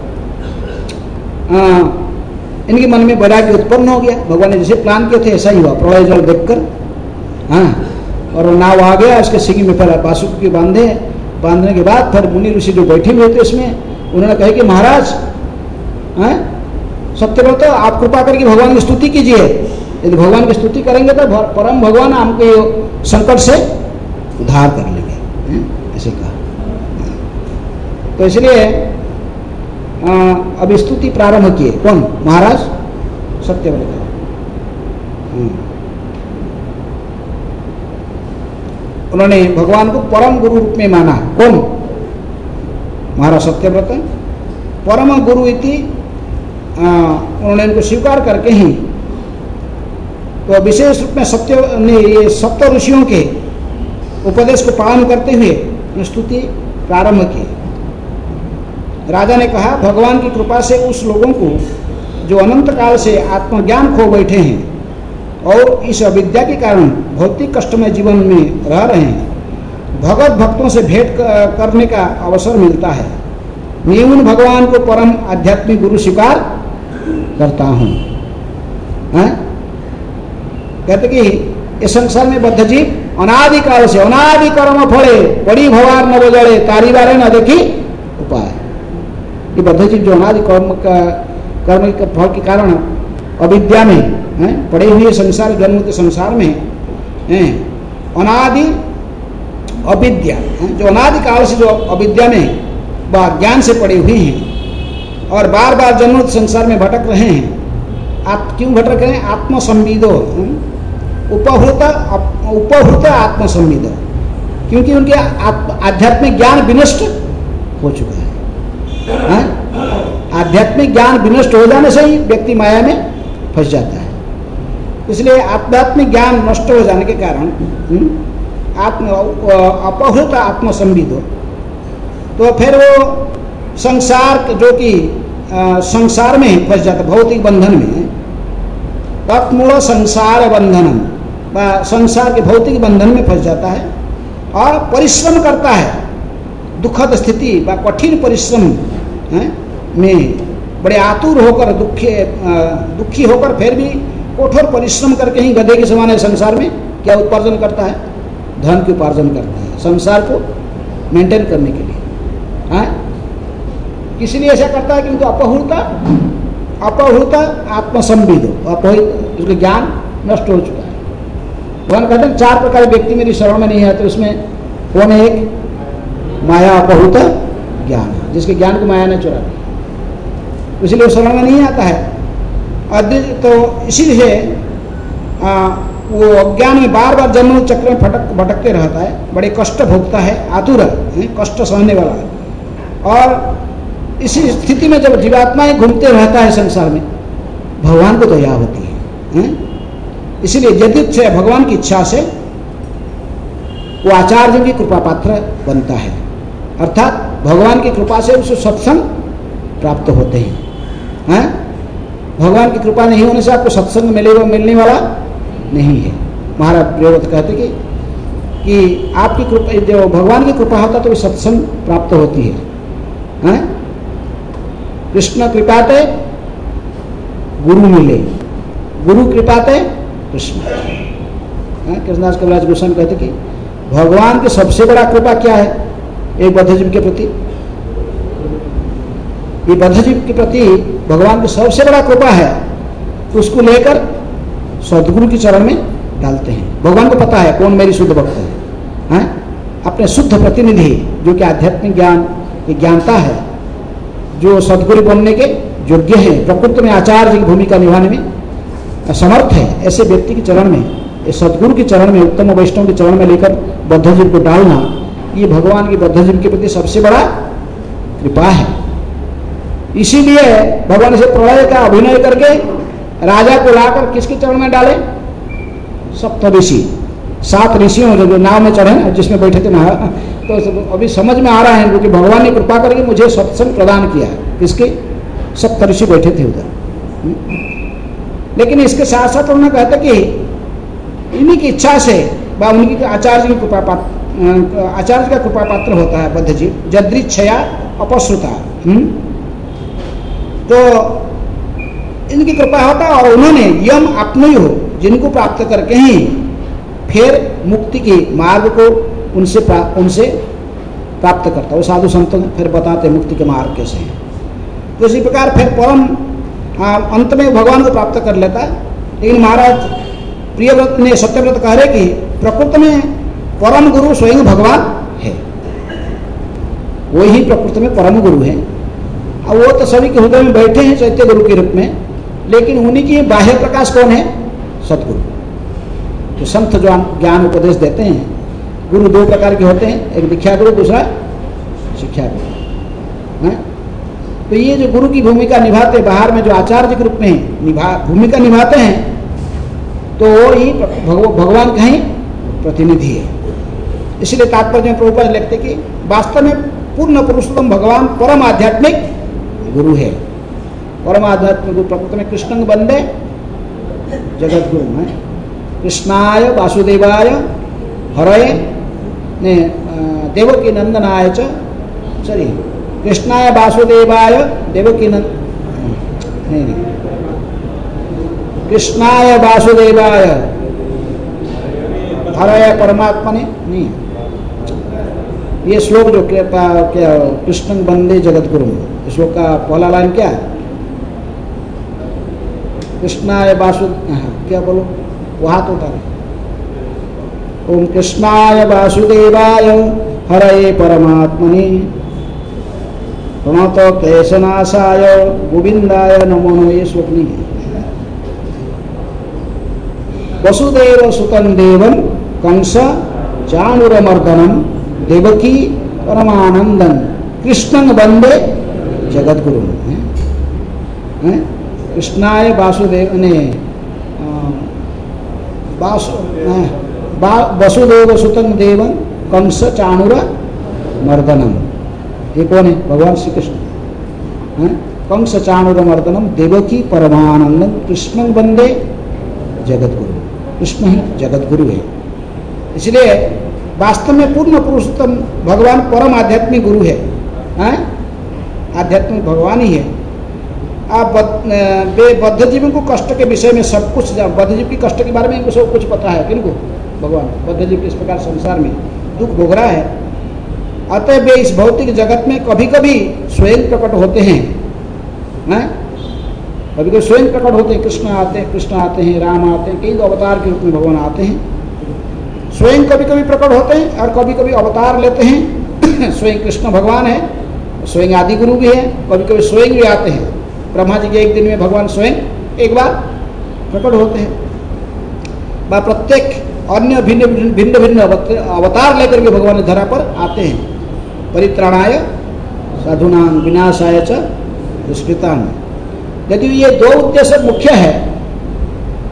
इनके मन में वैराग्य उत्पन्न हो गया। भगवान ने जैसे प्लान किए थे ऐसा ही हुआ, प्रलय जल देखकर। हाँ, और नाव आ गया, उसके सिंगी में फिर बासुकी बांधे, बांधने के बाद फिर मुनि ऋषि जो बैठे हुए थे इसमें, उन्होंने कहा कि महाराज सत्यव्रत आप कृपा करके भगवान की स्तुति कीजिए। यदि भगवान की स्तुति करेंगे तो परम भगवान हमको संकट से उद्धार कर लेंगे, ऐसे कहा। तो इसलिए अब स्तुति प्रारंभ किए। कौन? महाराज सत्यव्रत। उन्होंने भगवान को परम गुरु रूप में माना। कौन? महाराज सत्यव्रत। परम गुरु इति उन्होंने इनको स्वीकार करके ही तो विशेष रूप में सत्य ने ये सप्त ऋषियों के उपदेश को पालन करते हुए स्तुति प्रारंभ की। राजा ने कहा, भगवान की कृपा से उस लोगों को जो अनंत काल से आत्मज्ञान खो बैठे हैं और इस अविद्या के कारण भौतिक कष्टमय जीवन में रह रहे हैं, भगत भक्तों से भेंट करने का अवसर मिलता है। मैं उन भगवान को परम आध्यात्मिक गुरु स्वीकार करता हूँ। कहते कि इस संसार में बद्ध जीव अनादि काल से अनादि कर्म फले बड़ी भवार न बजड़े तारी बारे न देखी उपाय। ये बद्ध जीव जो अनादि कर्म का कर्म के फल के कारण अविद्या में है, पड़े हुए संसार जन्म के संसार में है, अनादि अविद्या है, जो अनादि काल से जो अविद्या में व ज्ञान से पड़े हुए हैं और बार बार जन्म संसार में भटक रहे हैं। आप क्यों भटक रहे हैं? आत्मसंविदो, उपहृत उपहृत आत्मसंविदो, क्योंकि उनके आध्यात्मिक ज्ञान विनष्ट हो चुका है। आध्यात्मिक ज्ञान विनष्ट हो जाने से ही व्यक्ति माया में फंस जाता है। इसलिए आध्यात्मिक ज्ञान नष्ट हो जाने के कारण आत्म अपहृत आत्मसंविदो, तो फिर वो संसार जो कि संसार में फंस जाता, भौतिक बंधन में, तत्मूल संसार बंधनम, संसार के भौतिक बंधन में फंस जाता है और परिश्रम करता है। दुखद स्थिति व कठिन परिश्रम है, में बड़े आतुर होकर दुखी दुखी होकर फिर भी कठोर परिश्रम करके ही गधे के समान संसार में क्या उपार्जन करता है? धन की उपार्जन करता है संसार को मेंटेन करने के लिए। है? किस लिए ऐसा करता है? क्योंकि अपहृता अपहृता आत्मसंविदो, अपहृत उसका ज्ञान नष्ट हो चुका है। भगवान कहते हैं चार प्रकार व्यक्ति मेरी शरण में नहीं आते, उसमें कौन है? एक माया अपहृत ज्ञान, जिसके ज्ञान को माया ने चुरा लिया, इसलिए शरण में नहीं आता है। अद्वित तो इसीलिए वो अज्ञान में बार बार जन्म चक्र में फटक भटकते रहता है, बड़े कष्ट भोगता है, आतुर है, कष्ट सहने वाला है। और इसी स्थिति में जब जीवात्मा ही घूमते रहता है संसार में, भगवान को दया होती है, है? इसीलिए यदि भगवान की इच्छा से वो आचार्य की कृपा पात्र बनता है, अर्थात भगवान की कृपा से उसे सत्संग प्राप्त होते हैं, हैं? भगवान की कृपा नहीं होने से आपको सत्संग मिलेगा मिलने वाला नहीं है। महाराज प्रियव्रत कहते कि कि आपकी कृपा, जो भगवान की कृपा होता तो सत्संग प्राप्त होती है, हैं? कृष्ण कृपाते गुरु मिले, गुरु कृपाते कृष्ण। कृष्णदास कविराज गोस्वामी कहते कि भगवान की सबसे बड़ा कृपा क्या है एक बद्धजीव के प्रति? ये बद्धजीव के प्रति भगवान की सबसे बड़ा कृपा है, उसको लेकर सदगुरु के चरण में डालते हैं। भगवान को पता है कौन मेरी शुद्ध भक्त है, हैं? अपने शुद्ध प्रतिनिधि जो कि आध्यात्मिक ज्ञान की ज्ञानता है, जो सदगुरु बनने के योग्य है, प्रकृति में आचार्य की भूमिका निभाने में समर्थ है, ऐसे व्यक्ति के चरण में, इस सदगुरु के चरण में, उत्तम वैष्णव के चरण में लेकर बद्धजीव को डालना, ये भगवान की बद्धजीव के प्रति सबसे बड़ा कृपा है। इसीलिए भगवान से प्रलय का अभिनय करके राजा को लाकर किसके चरण में डाले? सप्त ऋषि, सात ऋषियों जो नाव में चढ़े ना, जिसमें बैठे थे ना, तो अभी समझ में आ रहा है क्योंकि भगवान ने कृपा करके मुझे सत्संग प्रदान किया। किसके? सप्त ऋषि बैठे थे उधर। लेकिन इसके साथ साथ उन्होंने कहते कि इन्हीं की इच्छा से व उनकी आचार्य की कृपा पात्र, आचार्य का कृपा पात्र होता है बद्धजीव, यदृच्छया अपश्रुता। तो इनकी कृपा होता है और उन्होंने यम अपने हो जिनको प्राप्त करके ही फिर मुक्ति के मार्ग को उनसे प्रा, उनसे प्राप्त करता। वो साधु संतों फिर बताते मुक्ति के मार्ग कैसे हैं। तो इसी प्रकार फिर परम अंत में भगवान को प्राप्त कर लेता है। लेकिन महाराज प्रियव्रत ने सत्यव्रत कह रहे कि प्रकृति में परम गुरु स्वयं भगवान है, वही प्रकृति में परम गुरु है। अब वो तो सभी के हृदय में बैठे हैं चैत्य गुरु के रूप में, लेकिन उन्हीं की बाह्य प्रकाश कौन है? सतगुरु। तो संत जो ज्ञान उपदेश देते हैं, गुरु दो प्रकार के होते हैं, एक दीक्षा गुरु, दूसरा शिक्षा गुरु, है? तो ये जो गुरु की भूमिका निभाते, बाहर में जो आचार्य के रूप में निभा भूमिका निभाते हैं, तो वो ही भगवान का ही प्रतिनिधि है। इसलिए तात्पर्य में प्रभुपाद लिखते कि वास्तव में पूर्ण पुरुषोत्तम भगवान परम आध्यात्मिक गुरु है। परम आध्यात्मिक गुरु प्रकृति में कृष्ण वंदे जगत गुरु है। कृष्णाय वासुदेवाय हरये ने देवकी नंदनाय च, सॉरी कृष्णाय वासुदेवाय देवकी नंद नहीं नहीं कृष्णाय वासुदेवाय हरये परमात्मने नहीं, ये श्लोक जो क्या कृष्ण वंदे जगत गुरु, इस श्लोक का पहला लाइन क्या है? कृष्णाय वासु क्या बोलो, वो हाथ उतारे। ओम कृष्णाय वासुदेवाय हरये परमात्मने प्रणत क्लेशनाशाय गोविंदाय नमो नमः, ये श्लोक नहीं है। वसुदेव सुतं देवं कंस चाणूरमर्दनम देवकी परमानंदन कृष्णं वंदे जगत गुरु। कृष्णाय वासुदेव ने वसुदेव सुतं देवं कंस चाणूर मर्दनम, ये कौन है? भगवान श्री कृष्ण। कंस चाणूर मर्दनम देवकी परमानंदन कृष्णं वंदे जगत गुरु। कृष्ण ही जगत गुरु है। इसलिए वास्तव में पूर्ण पुरुषोत्तम भगवान परम आध्यात्मिक गुरु है, हैं? आध्यात्मिक भगवान ही है। आप बद्धजीव को कष्ट के विषय में सब कुछ, बद्धजीव की कष्ट के बारे में इनको सब कुछ पता है। किनको? भगवान। बद्धजीव इस प्रकार संसार में दुख भोग रहा है, अतः वे इस भौतिक जगत में कभी कभी स्वयं प्रकट होते हैं, हैं? कभी कभी स्वयं प्रकट होते हैं। कृष्ण आते हैं, कृष्ण आते हैं, राम आते हैं, कई अवतार के रूप में भगवान आते हैं। स्वयं कभी कभी प्रकट होते हैं और कभी कभी अवतार लेते हैं। स्वयं कृष्ण भगवान है, स्वयं आदि गुरु भी है, कभी कभी स्वयं भी आते हैं। ब्रह्मा जी के एक दिन में भगवान स्वयं एक बार प्रकट होते हैं, व प्रत्येक अन्य भिन्न भिन्न भिन्न अवतार लेकर के भगवान धरा पर आते हैं। परित्राणाय साधुनां विनाशाय च दुष्कृतां। यदि ये दो उद्देश्य मुख्य है,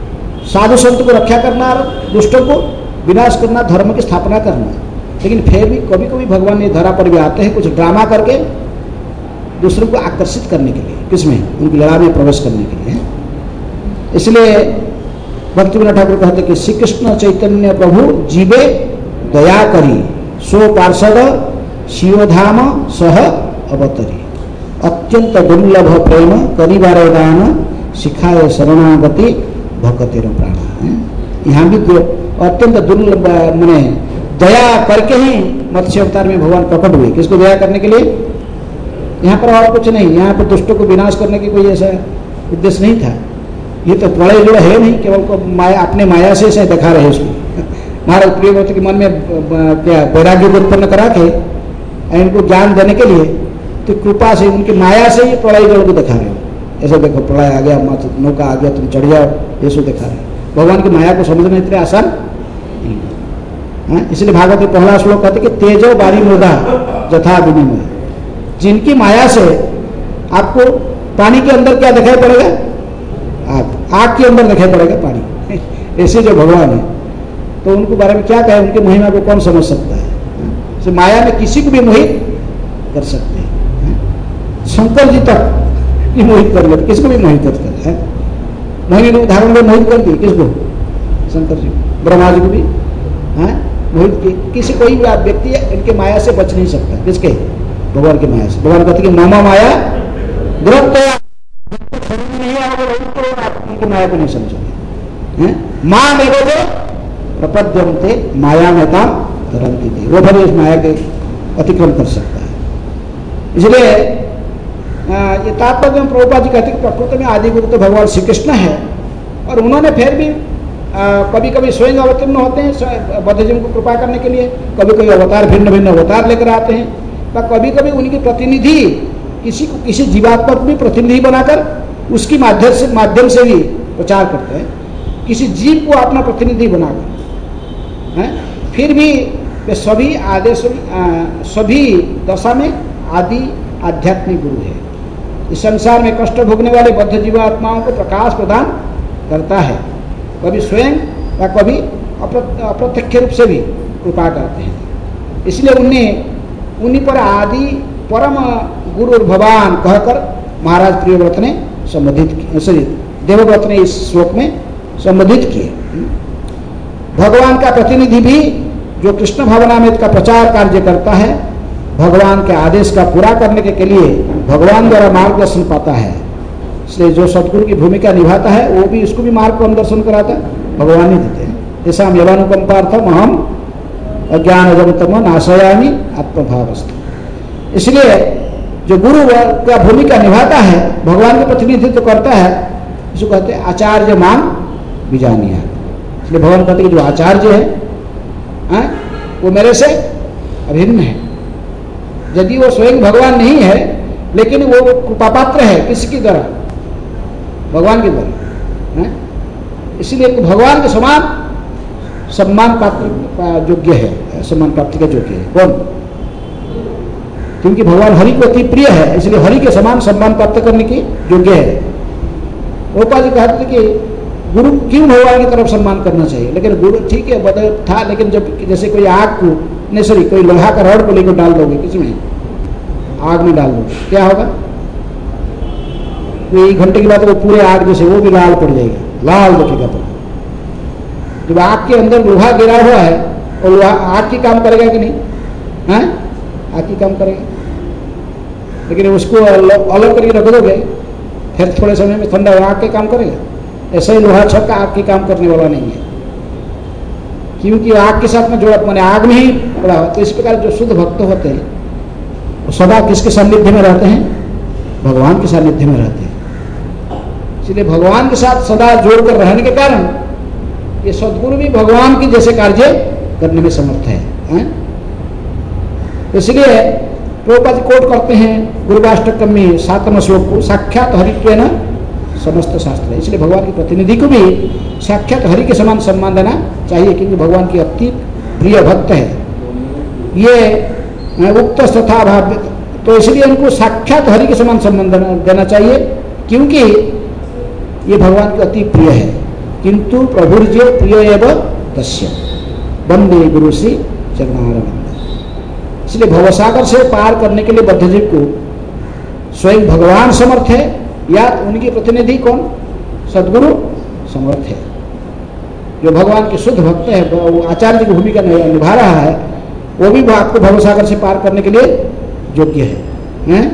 साधु संत को रक्षा करना और दुष्टों को विनाश करना, धर्म की स्थापना करना। लेकिन फिर भी कभी कभी भगवान ये धरा पर भी आते हैं कुछ ड्रामा करके दूसरों को आकर्षित करने के लिए, किसमें, उनकी लड़ाई में प्रवेश करने के लिए। इसलिए भक्ति विनोद ठाकुर कहते कि श्री कृष्ण चैतन्य प्रभु जीवे दया करी, सो पार्षद शिवधाम सह अवतरी, अत्यंत दुर्लभ प्रेम करिबारे दान, शिखाए शरणागति भक्तिर प्राण। यहाँ भी अत्यंत दुर्लभ मैंने दया करके ही मत्स्य अवतार में भगवान प्रकट हुए। किसको दया करने के लिए? यहाँ पर और कुछ नहीं, यहाँ पर दुष्टों को विनाश करने की कोई ऐसा उद्देश्य नहीं था। ये तो बड़े जो है नहीं, केवल को माया, अपने माया से ऐसे दिखा रहे इसको। महाराज प्रियव्रत के मन में क्या वैराग्य को उत्पन्न करा के इनको ज्ञान देने के लिए, तो कृपा से उनकी माया से ही प्रलय जल को दिखा रहे हो। ऐसा देखो प्रलय आ गया, नौका आ गया, तुम चढ़ जाओ, ये सब दिखा रहे हो। भगवान की माया को समझना इतने आसान नहीं है। इसलिए भागवत में पहला श्लोक कहते कि तेजो बारी मृदा जथा विनिमय। जिनकी माया से आपको पानी के अंदर क्या दिखाई पड़ेगा? आग। आग के अंदर दिखाई पड़ेगा पानी। ऐसे जो भगवान है, तो उनको बारे में क्या कहे, उनकी महिमा को कौन समझ सकता है? तो माया में किसी को भी मोहित कर सकते हैं। शंकर जी तक भी मोहित कर लेते, किसको भी मोहित करते हैं। मोहिनी रूप धारण में मोहित कर दी किसको? शंकर जी, ब्रह्मा जी को भी है मोहित की। किसी कोई भी व्यक्ति इनके माया से बच नहीं सकता। किसके? भगवान की माया से। भगवान कहते कि मामा माया ग्रह नहीं उनकी माया को नहीं समझोगे। माँ मेरे को प्रपद्यन्ते माया में काम तरंती थी, वो भी इस माया के अतिक्रम कर सकता है। इसलिए ये तात्पर्य में प्रभुपाद जी कहते हैं कि प्रकृति में आदि गुरु तो भगवान श्री कृष्ण है, और उन्होंने फिर भी आ, कभी कभी स्वयं अवतीर्ण होते हैं बद्धजन को कृपा करने के लिए, कभी कभी अवतार भिन्न भिन्न अवतार लेकर आते हैं, पर कभी कभी उनकी प्रतिनिधि किसी को किसी जीवात्मा को भी प्रतिनिधि बनाकर उसकी माध्यम से माध्यम से भी प्रचार करते हैं, किसी जीव को अपना प्रतिनिधि बनाकर है। फिर भी वे सभी आदेश सभी दशा में आदि आध्यात्मिक गुरु है। इस संसार में कष्ट भोगने वाले बद्ध जीवात्माओं को प्रकाश प्रदान करता है, कभी स्वयं या कभी अप्रत्यक्ष रूप से भी कृपा करते हैं। इसलिए उन्हें उन्हीं पर आदि परम गुरु और भगवान कहकर महाराज प्रियव्रत ने संबोधित किया, सॉरी देवव्रत ने इस श्लोक में संबोधित किए। भगवान का प्रतिनिधि भी जो कृष्ण भावनामृत का प्रचार कार्य करता है, भगवान के आदेश का पूरा करने के लिए भगवान द्वारा मार्गदर्शन पाता है। इसलिए जो सदगुरु की भूमिका निभाता है वो भी उसको भी मार्ग को दर्शन कराता है, भगवान ही देते हैं। ऐसा यवानुकंपार्थम अहम अज्ञान अजमतम नाशयामी आत्मभावस्थ। इसलिए जो गुरु का भूमिका निभाता है, भगवान का प्रतिनिधित्व तो करता है, इसको कहते हैं आचार्य मान बीजानिया। इसलिए भगवान कहते हैं कि जो आचार्य है आ, वो मेरे से अभिन्न है। यदि वो स्वयं भगवान नहीं है, लेकिन वो कृपापात्र है किसकी द्वारा? भगवान के द्वारा। इसलिए भगवान के समान सम्मान पात्र योग्य है, सम्मान प्राप्ति का योग्य है। कौन? क्योंकि भगवान हरि को अति प्रिय है, इसलिए हरि के समान सम्मान प्राप्त करने की योग्य है। गोपा जी कहते थे कि गुरु क्यों भगवान की तरफ सम्मान करना चाहिए, लेकिन गुरु ठीक है बदल था, लेकिन जब जैसे कोई आग को नहीं सॉरी कोई लोहा का रॉड को लेकर डाल दोगे किसमें, आग में डाल दोगे, क्या होगा? एक घंटे के बाद वो पूरे आग जैसे वो भी लाल पड़ जाएगा, लाल दिखेगा। तो जब आग के अंदर लोहा गिरा हुआ है और लोहा आग की काम करेगा कि नहीं? है आग की काम करेगा, लेकिन उसको अलग करके रख दोगे फिर थोड़े समय में ठंडा आग के काम करेगा। ऐसा ही लोहा छक्का आग के काम करने वाला नहीं है, क्योंकि आग के साथ में जोड़ा मैंने आग में ही पड़ा हो। तो इस प्रकार जो शुद्ध भक्त होते हैं वो सदा किसके सानिध्य में रहते हैं? भगवान के सानिध्य में रहते हैं। इसलिए भगवान के साथ सदा जोड़कर रहने के कारण ये सद्गुरु भी भगवान की जैसे कार्य करने में समर्थ है, है? इसलिए प्रभुपाद कोट करते हैं गुरुवाष्टकम में सातवें श्लोक को, साक्षात हरित्वेन समस्त शास्त्र। इसलिए भगवान के प्रतिनिधि को भी साक्षात हरि के समान सम्मान देना चाहिए, क्योंकि भगवान की अति प्रिय भक्त है ये उक्त तथा भाव्य। तो इसलिए उनको साक्षात हरि के समान सम्मान देना, देना चाहिए, क्योंकि ये भगवान की अति प्रिय है। किंतु प्रभुर्जय प्रिय एवं तस्य वंदे गुरु श्री चरणारविंद। इसलिए भवसागर से पार करने के लिए बद्धजीव को स्वयं भगवान समर्थ है या उनकी प्रतिनिधि कौन, सदगुरु समर्थ है। जो भगवान के शुद्ध भक्त है, वो आचार्य की भूमिका निभा रहा है, वो भी आपको भवसागर से पार करने के लिए योग्य है, हैं?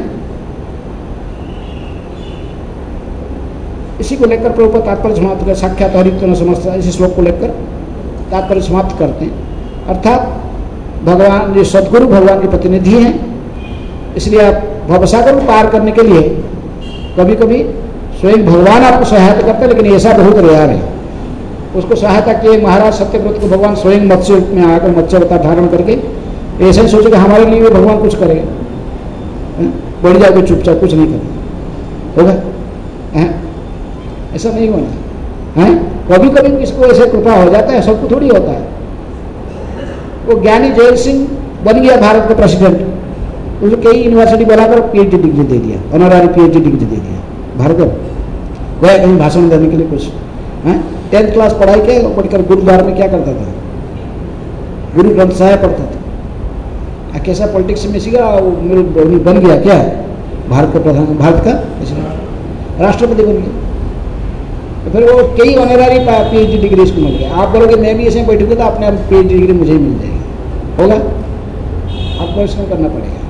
इसी को लेकर प्रभुपाद तात्पर्य समाप्त कर साक्षात हरित्व न समझता, इसी श्लोक को लेकर तात्पर्य समाप्त करते हैं। अर्थात भगवान जो सदगुरु भगवान के प्रतिनिधि हैं, इसलिए आप भवसागर को पार करने के लिए कभी कभी स्वयं भगवान आपको सहायता करते हैं, लेकिन ऐसा बहुत रेयर है। उसको सहायता किए महाराज सत्यव्रत को भगवान स्वयं मत्स्य रूप में आकर मत्स्य अवतार धारण करके ऐसा ही सोचेगा हमारे लिए भी भगवान कुछ करेगा, बढ़ जाओगे चुपचाप कुछ नहीं करेगा, होगा? ऐसा नहीं होना है। कभी कभी किसको ऐसे कृपा हो जाता है, सबको थोड़ी होता है। वो ज्ञानी जैल सिंह बन गया भारत का प्रेसिडेंट, उसको कई यूनिवर्सिटी बनाकर पीएचडी डिग्री दे दिया, ऑनररी पीएचडी डिग्री दे दिया। भार्गव गया कहीं भाषण देने के लिए कुछ, हैं? टेंथ क्लास पढ़ाई के पढ़कर गुरुद्वारा में क्या करता था, गुरु ग्रंथ साहिब पढ़ता था। कैसा पॉलिटिक्स में सीखा, बन गया क्या भारत का प्रधान, भारत का राष्ट्रपति बन गया। तो फिर वो कई ऑनररी पीएचडी डिग्री इसको मिल गया। आप बोलोगे मैं भी ऐसे बैठूंगा तो अपने आप पीएचडी डिग्री मुझे ही मिल जाएगी, होगा? आपको इसको करना पड़ेगा।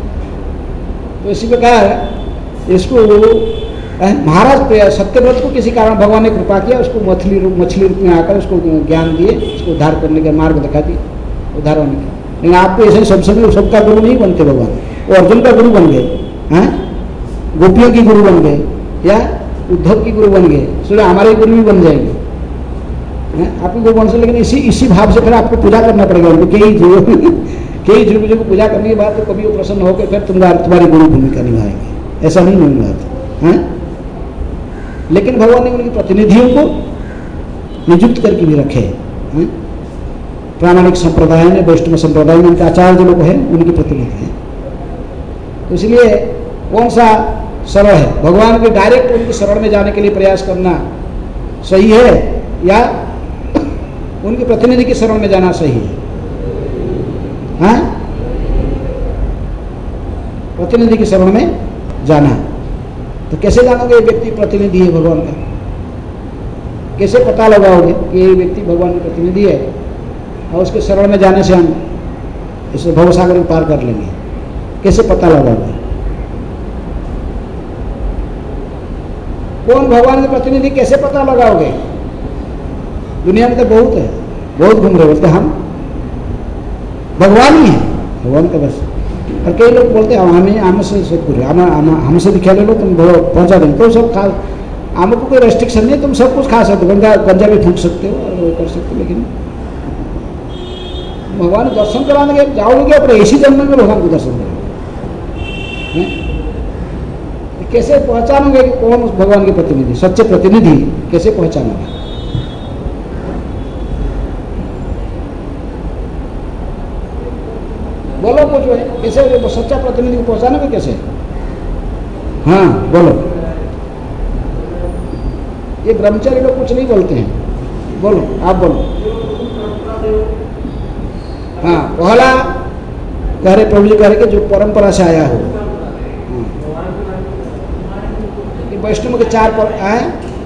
तो इसी प्रकार इसको महाराज सत्यव्रत को किसी कारण भगवान ने कृपा किया, उसको मछली रूप मछली रूप में आकर उसको ज्ञान दिए, उसको उद्धार करने का मार्ग दिखा दिए, उद्धार होने का। लेकिन आपको ऐसे सब समय सबका गुरु नहीं बनते भगवान। वो अर्जुन का गुरु बन गए, हैं? गोपियों की गुरु बन गए, या उद्धव की गुरु बन गए, इसलिए हमारे गुरु भी बन जाएंगे, हैं? आपके गुरु बन से। लेकिन इसी इसी भाव से फिर आपको पूजा करना पड़ेगा उनको। कई जीवों कई जीवों को पूजा करने के बाद तो कभी वो प्रसन्न होकर फिर तुम्हारी तुम्हारी गुरु भूमिका निभाएंगे, ऐसा नहीं नहीं बात है। लेकिन भगवान ने उनके प्रतिनिधियों को नियुक्त करके भी रखे हैं। प्रामाणिक संप्रदाय में, वैष्णव संप्रदाय में उनके आचार्य लोग हैं, उनके प्रतिनिधि हैं। तो इसलिए कौन सा सरल है, भगवान के डायरेक्ट उनके शरण में जाने के लिए प्रयास करना सही है या उनके प्रतिनिधि के शरण में जाना सही है? हाँ, प्रतिनिधि के शरण में जाना। तो कैसे जानोगे ये व्यक्ति प्रतिनिधि है भगवान का? कैसे पता लगाओगे कि ये व्यक्ति भगवान का प्रतिनिधि है? और उसके शरण में जाने से हम इसे भवसागर पार कर लेंगे, कैसे पता लगाओगे? कौन भगवान के प्रतिनिधि कैसे पता लगाओगे? दुनिया में तो बहुत है, बहुत घूम रहे, बोलते हम भगवान ही है, भगवान का बस। और कई लोग बोलते हैं हमें हमसे सदगुरु हमसे दिखा ले लो, तुम पहुंचा देंगे। तो सब खा, हमको कोई रेस्ट्रिक्शन नहीं, तुम सब कुछ खा सकते हो, गंजा गंजा भी फूंक सकते हो और वो कर सकते हो, लेकिन भगवान दर्शन कराने के जाओगे क्या अपने इसी जन्म में भगवान को दर्शन करोगे? कैसे पहचानोगे कि कौन उस भगवान के प्रतिनिधि, सच्चे प्रतिनिधि कैसे पहचानोगे? बोलो कुछ है, कैसे वो सच्चा प्रतिनिधि को पहचानोगे कैसे? हाँ बोलो। ये ब्रह्मचारी लोग कुछ नहीं बोलते हैं, बोलो आप बोलो। हाँ, पहला कह रहे प्रभु जी कह रहे कि जो परंपरा से आया हो। वैष्णव के चार पर आए,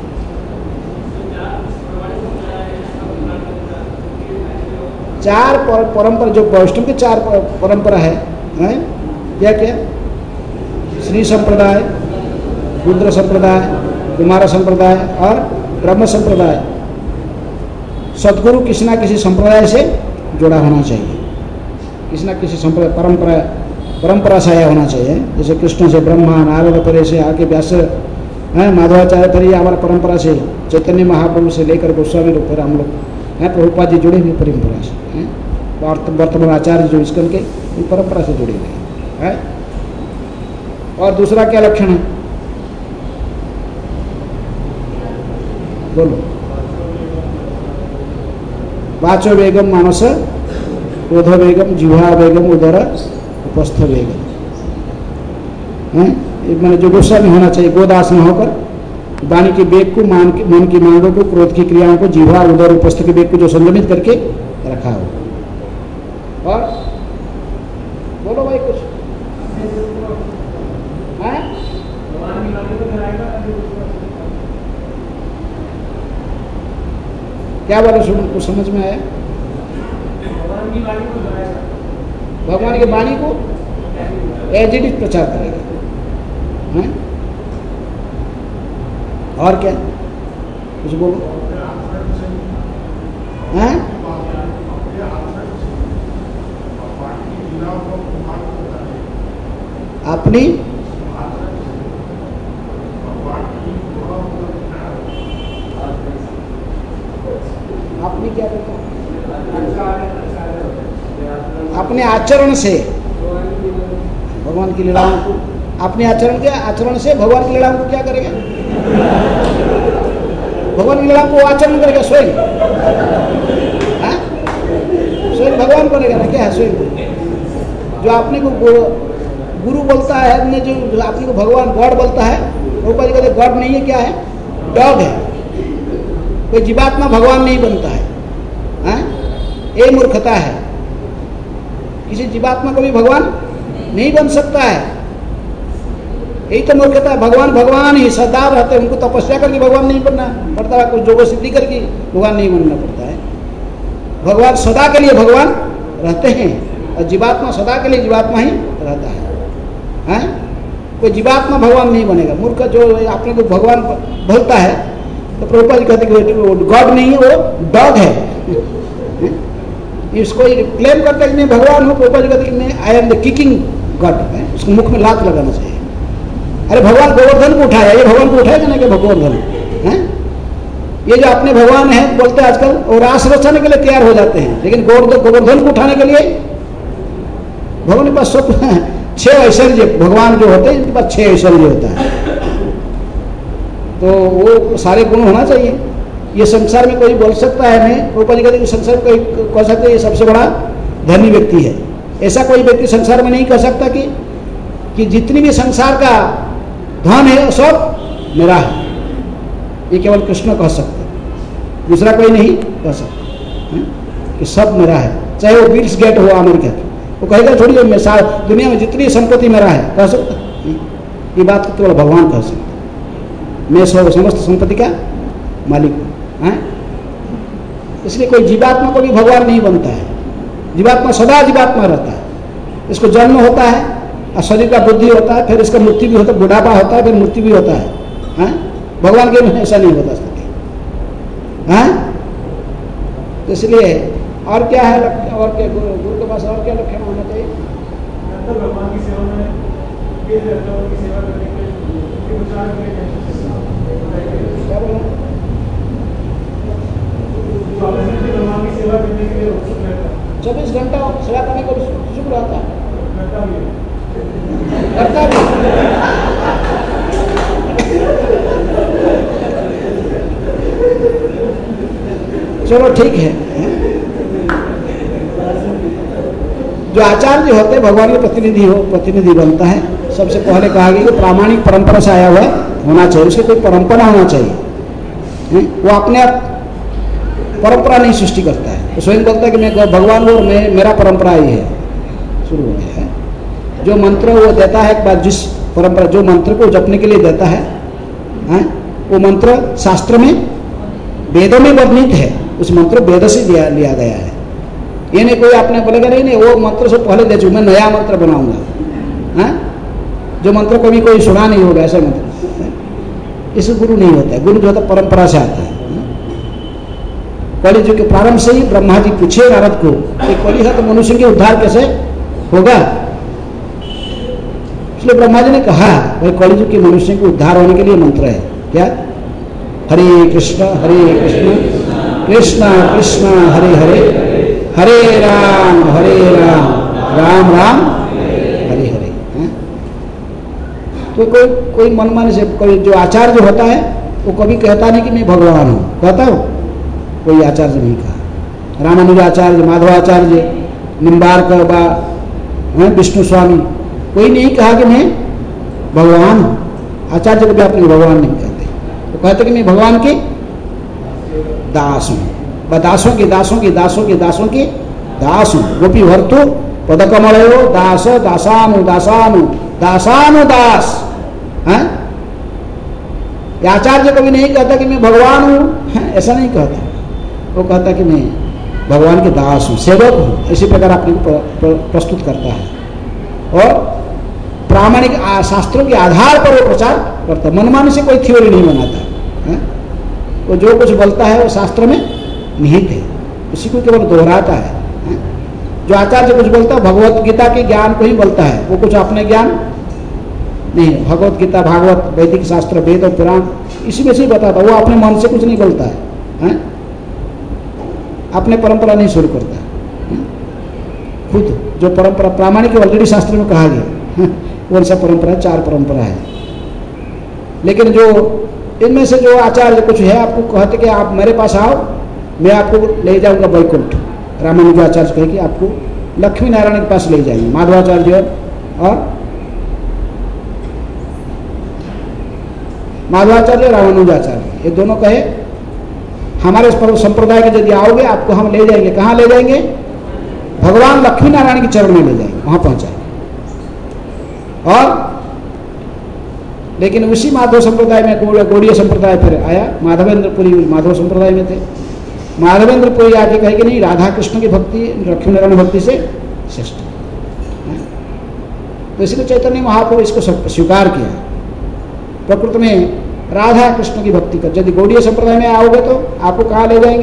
चार पर, परंपरा जो वैष्णव के चार पर, परंपरा है, है क्या क्या? श्री संप्रदाय, रुद्र संप्रदाय, कुमार संप्रदाय और ब्रह्म संप्रदाय। सदगुरु किसी ना किसी संप्रदाय से जुड़ा होना चाहिए, किसी ना किसी संप्रदाय परंपरा परंपरा से आया होना चाहिए। जैसे कृष्ण से ब्रह्मा, नारद परे से आके व्यास है, माधवाचार्य पर ये हमारा परंपरा से, चैतन्य महाप्रभु से लेकर गोस्वामी लोग फिर हम लोग हैं, प्रभुपाद जी जुड़े हुए परंपरा से हैं, वर्तमान आचार्य जो इसकन के परंपरा से जुड़े हुए हैं। और दूसरा क्या लक्षण है बोलो? वाचो वेगम मानस, क्रोध वेगम, जिह्वा वेगम, उदर उपस्थ वेगम। मैंने जो गुस्सा नहीं होना चाहिए, गोदास न होकर वाणी के वेग को, मान के मन की मांगों को, क्रोध की क्रियाओं को, जीवा उदर उपस्थ के वेग को जो संयमित करके रखा हो। और बोलो भाई कुछ है? क्या बोलो, कुछ समझ में आया? भगवान की वाणी को एज इट इज प्रचार करेगा। है? और क्या कुछ बोलो? हैं? अपनी अपनी क्या कहते हैं? अपने आचरण से भगवान की लीलाओं को, अपने आचरण के आचरण से भगवान की लीलाओं को क्या करेगा? भगवान की लीलाओं को आचरण करेगा स्वयं। हाँ? स्वयं भगवान बनेगा ना, क्या है स्वयं? जो आपने को गुरु बोलता है, ने जो, जो आपने को भगवान गॉड बोलता है, वो कहते गॉड नहीं है, क्या है? डॉग है। कोई जीवात्मा भगवान नहीं बनता है। हाँ? ये मूर्खता है। किसी जीवात्मा को भी भगवान नहीं बन सकता है। यही तो मूर्खता है। भगवान भगवान ही सदा रहते हैं, उनको तपस्या करके भगवान नहीं बनना पड़ता है, कुछ जोगो सिद्धि करके भगवान नहीं बनना पड़ता है। भगवान सदा के लिए भगवान रहते हैं और जीवात्मा सदा के लिए जीवात्मा ही रहता है। हैं? कोई जीवात्मा भगवान नहीं बनेगा। मूर्ख जो आपने को भगवान बोलता है, तो प्रभुपाद जी कहते हैं कि गॉड नहीं है, वो डॉग है। इसको क्लेम करता है कि मैं भगवान हूँ, प्रभुपाद जी कहते हैं कि मैं I am the kicking god है। उसको मुख में लात लगाना चाहिए। अरे भगवान गोवर्धन को उठाया, ये भगवान को उठाएगा ना, क्या भगवर्धन है? ये जो अपने भगवान है बोलते हैं आजकल, और रास रचाने के लिए तैयार हो जाते हैं, लेकिन गोवर्धन गोवर्धन को उठाने के लिए भगवान के पास सब छह ऐश्वर्य भगवान जो होते हैं, इनके पास छह ऐश्वर्य होता है। तो वो सारे गुण होना चाहिए। ये संसार में कोई बोल सकता है मैं, प्रभुपाद जी कहते हैं संसार में कोई कह सकता है ये सबसे बड़ा धनी व्यक्ति है। ऐसा कोई व्यक्ति संसार में नहीं कह सकता कि कि जितनी भी संसार का धन है वो सब मेरा है। ये केवल कृष्ण कह सकते, दूसरा कोई नहीं कह सकता है कि सब मेरा है। चाहे वो बिल्स गेट हो अमेरिका की, वो कहेगा थोड़ी मैं दुनिया में जितनी संपत्ति मेरा है, कह सकता? ये बात केवल भगवान कह सकते, मैं सब समस्त संपत्ति का मालिक हूँ। इसलिए कोई जीवात्मा को भी भगवान नहीं बनता है। जीवात्मा सदा जीवात्मा रहता है। इसको जन्म होता है और शरीर का बुद्धि होता है, फिर इसका मृत्यु भी होता है, बुढ़ापा होता है, फिर मृत्यु भी होता है। हैं? भगवान के में ऐसा नहीं होता स्थिति। हैं? इसलिए और क्या है, और क्या गुरु, गुरु के पास और क्या लक्षण होना चाहिए? भगवान की सेवा में की सेवा करने के क्या बोला? चौबीस घंटा सेवा करने को शुभ रहता है, करता भी। चलो ठीक है। जो आचार्य होते हैं भगवान के प्रतिनिधि हो प्रतिनिधि बनता है। सबसे पहले कहा गया कि प्रामाणिक परंपरा से आया हुआ होना चाहिए, उसकी कोई परंपरा होना चाहिए। वो अपने आप परंपरा नहीं सृष्टि करता है, तो स्वयं बोलता है कि मैं भगवान हूँ और मैं मेरा परंपरा ही है। शुरू हो गया है। जो मंत्र वो देता है, एक बार जिस परंपरा जो मंत्र को जपने के लिए देता है, है वो मंत्र शास्त्र में वेदों में वर्णित है। उस मंत्र वेद से लिया लिया गया है। ये नहीं कोई आपने बोलेगा नहीं नहीं वो मंत्र से पहले दे चुका, मैं नया मंत्र बनाऊंगा। है जो मंत्र कभी कोई सुना नहीं होगा, ऐसा मंत्र इसे गुरु नहीं होता है। गुरु जो होता है परंपरा से आता है। कलियुग के प्रारंभ से ही ब्रह्मा जी पूछे नारद को कि कलि है तो मनुष्य के उद्धार कैसे होगा? इसलिए ब्रह्मा जी ने कहा भाई कलियुग के मनुष्य के उद्धार होने के लिए मंत्र है क्या? हरे कृष्ण हरे कृष्ण कृष्ण कृष्ण हरे हरे हरे राम हरे राम राम राम हरे हरे। तो कोई कोई मनमाने से कोई जो आचार्य होता है वो कभी कहता नहीं कि मैं भगवान हूँ, कहता हूँ? कोई आचार्य नहीं कहा। रामानुजाचार्य, माधवाचार्य, निम्बार्कर बा विष्णु स्वामी, कोई नहीं कहा कि मैं भगवान हूँ। आचार्य को भी अपने भगवान नहीं कहते। वो कहते कि मैं भगवान की दास हूँ, दासों की दासों की दासों की दासों की दास हूँ। गोपी भर्तु पदकमलयो दास दासानु दासानु दासानु दास। हैं? आचार्य कभी नहीं कहता कि मैं भगवान हूँ, ऐसा नहीं कहता। वो कहता कि मैं भगवान के दास हूँ, सेवक हूँ, इसी प्रकार अपने को प्रस्तुत करता है। और प्रामाणिक शास्त्रों के आधार पर वो प्रचार करता, मनमानी से कोई थ्योरी नहीं बनाता है। वो जो कुछ बोलता है वो शास्त्र में निहित है, उसी को केवल दोहराता है। जो आचार्य कुछ बोलता है भगवत गीता के ज्ञान को ही बोलता है, वो कुछ अपने ज्ञान नहीं। भगवत गीता, भागवत, वैदिक शास्त्र, वेद और पुराण इसी में से ही बताता, वो अपने मन से कुछ नहीं बोलता है, है? अपने परंपरा नहीं शुरू करता है। खुद जो परंपरा प्रामाणिक ऑलरेडी शास्त्र में कहा गया, कौन सा परंपरा है? चार परंपरा है। लेकिन जो इनमें से जो आचार्य कुछ है आपको कहते कि आप मेरे पास आओ, मैं आपको ले जाऊंगा वैकुंठ। रामानुजाचार्य कहे कि आपको लक्ष्मी नारायण के पास ले जाएंगे। माधवाचार्य और माधवाचार्य रामानुजाचार्य ये दोनों कहे हमारे संप्रदाय के यदि आओगे आपको हम ले जाएंगे। कहाँ ले जाएंगे? भगवान लक्ष्मी नारायण के चरण में ले जाएंगे, वहां पहुंचाएंगे। और लेकिन उसी माधव संप्रदाय में गौड़ीय संप्रदाय फिर आया, माधवेंद्रपुरी माधव संप्रदाय में थे। माधवेंद्रपुरी आके कहे कि नहीं, राधा कृष्ण की भक्ति लक्ष्मी नारायण भक्ति से श्रेष्ठ। तो इसलिए चैतन्य महाप्रभु इसको स्वीकार किया। प्रकृति में राधा कृष्ण की भक्ति कर, यदि गौड़ीय संप्रदाय में आओगे तो आपको कहाँ ले जाएंगे?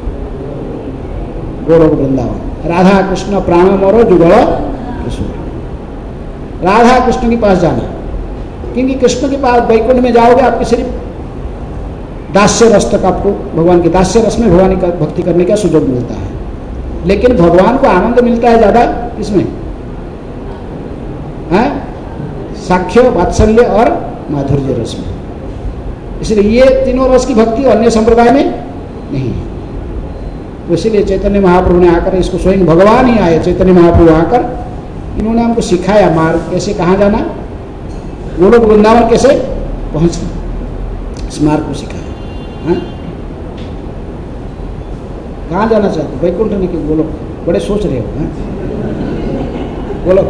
गौरव वृंदावन। राधा कृष्ण प्राणम और जुगल किशोर, राधा कृष्ण के पास जाना। क्योंकि कृष्ण के पास वैकुंठ में जाओगे आपकी सिर्फ दास्य रस तक, आपको भगवान के दास्य रस में भगवान का भक्ति करने का सुযোग मिलता है। लेकिन भगवान को आनंद मिलता है ज्यादा किसमें? है साक्ष्य, वात्सल्य और माधुर्य रस में। इसलिए ये तीनों रस की भक्ति अन्य संप्रदाय में नहीं है। तो इसलिए चैतन्य महाप्रभु ने आकर, इसको स्वयं भगवान ही आए, चैतन्य महाप्रभु आकर इन्होंने हमको सिखाया मार्ग, कैसे कहाँ जाना, गोलोक वृंदावन कैसे पहुंचना, इस मार्ग को सिखाया। हाँ? कहाँ जाना चाहते? वैकुंठ नहीं कि गोलोक? बड़े सोच रहे हो। हाँ? गोलोक।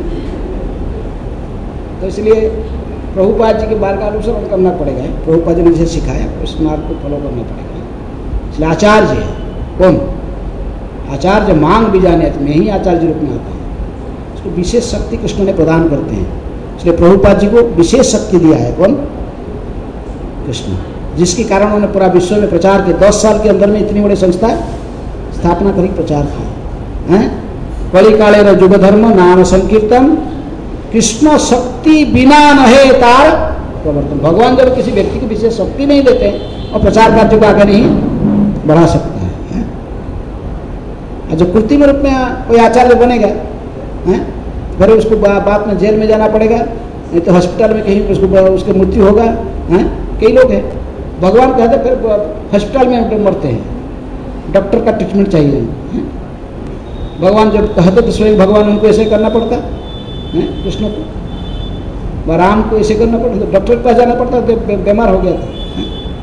तो इसलिए प्रभुपाद जी के मार्ग का अनुसरण करना पड़ेगा। प्रभुपाद जी ने जिसे सिखाया उस मार्ग को फॉलो करना पड़ेगा। इसलिए आचार्य है कौन? आचार्य मांग भी जाने, मैं ही आचार्य रूप में आता हूँ। उसको विशेष शक्ति कृष्ण ने प्रदान करते हैं। इसलिए प्रभुपाद जी को विशेष शक्ति दिया है कौन? कृष्ण, जिसके कारण उन्होंने पूरा विश्व में प्रचार किया। दस साल के अंदर में इतनी बड़ी संस्था स्थापना करी, प्रचार किया। कली काले र युग धर्म नाम संकीर्तन, कृष्ण शक्ति बिना नहे तार प्रवर्तन। भगवान जब किसी व्यक्ति को विशेष शक्ति नहीं देते और प्रचार कार्य को आगे नहीं बढ़ा सकता है, है? जो कृत्रिम रूप में कोई आचार्य बनेगा, है? फिर उसको बाद में जेल में जाना पड़ेगा, नहीं तो हॉस्पिटल में कहीं उसको उसकी मृत्यु होगा। हैं? कई लोग हैं भगवान कहते फिर हॉस्पिटल में मरते हैं, डॉक्टर का ट्रीटमेंट चाहिए। है? भगवान जब कहते तो स्वयं भगवान उनको ऐसे करना पड़ता है, कृष्ण को, राम को ऐसे करना पड़ता, तो डॉक्टर के पास जाना पड़ता, तो बे, बीमार हो गया था। है?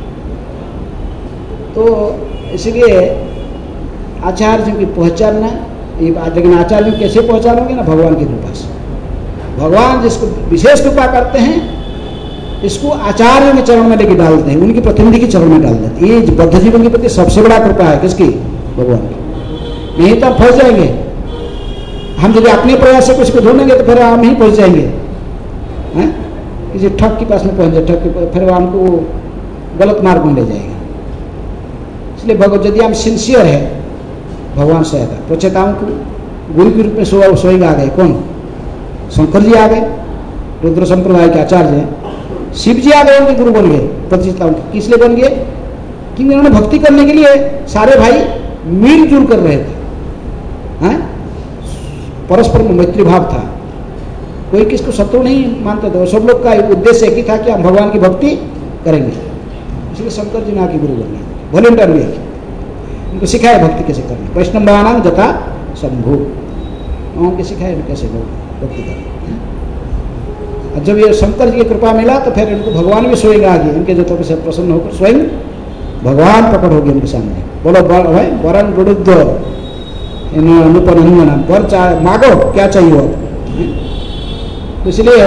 तो इसलिए आचार्य की पहचानना ये बात। लेकिन आचार्य कैसे पहचानोगे ना? भगवान की कृपा से। भगवान जिसको विशेष कृपा करते हैं इसको आचार्य के चरण में लेके डालते हैं, उनकी प्रतिनिधि के चरण में डाल देते हैं। ये बद्ध जीवन के प्रति सबसे बड़ा कृपा है किसकी? भगवान की। नहीं तो फंस जाएंगे हम। यदि अपने प्रयास से कुछ को ढूंढेंगे तो फिर हम ही पहुंच जाएंगे, हैं? किसी ठग के पास में पहुंच जाए, ठग के फिर हमको गलत मार्ग में ले जाएगा। इसलिए भगवत यदि हम सिंसियर है भगवान सहायता। प्रचेताओं को गुरु के रूप में स्वयं स्वयं आ गए कौन? शंकर जी आ गए, रुद्र संप्रदाय के आचार्य हैं। शिव जी आ गए, उनके गुरु बन गए प्रचेताओं के। किस लिए बन गए? क्योंकि उन्होंने भक्ति करने के लिए सारे भाई मिलजुल कर रहे थे, हैं? परस्पर में मैत्री भाव था, कोई किसको शत्रु नहीं मानते थे। सब लोग का उद्देश्य एक ही था कि हम भगवान की भक्ति करेंगे। इसलिए शंकर जी ने आके गुरु बन गए, वॉलंटियर भी है। उनको सिखाया भक्ति कैसे करनी, वैष्णवानां जथा शंभु, उनको सिखाया कैसे भक्ति करनी। और जब ये शंकर जी की कृपा मिला तो फिर इनको भगवान भी स्वयं आ गए, इनके जतों से प्रसन्न होकर स्वयं भगवान प्रकट हो गए इनके सामने। बोलो भाई वरन रुद्ध इन अनुपनंदन, वर चाहे मांगो, क्या चाहिए हो। तो इसलिए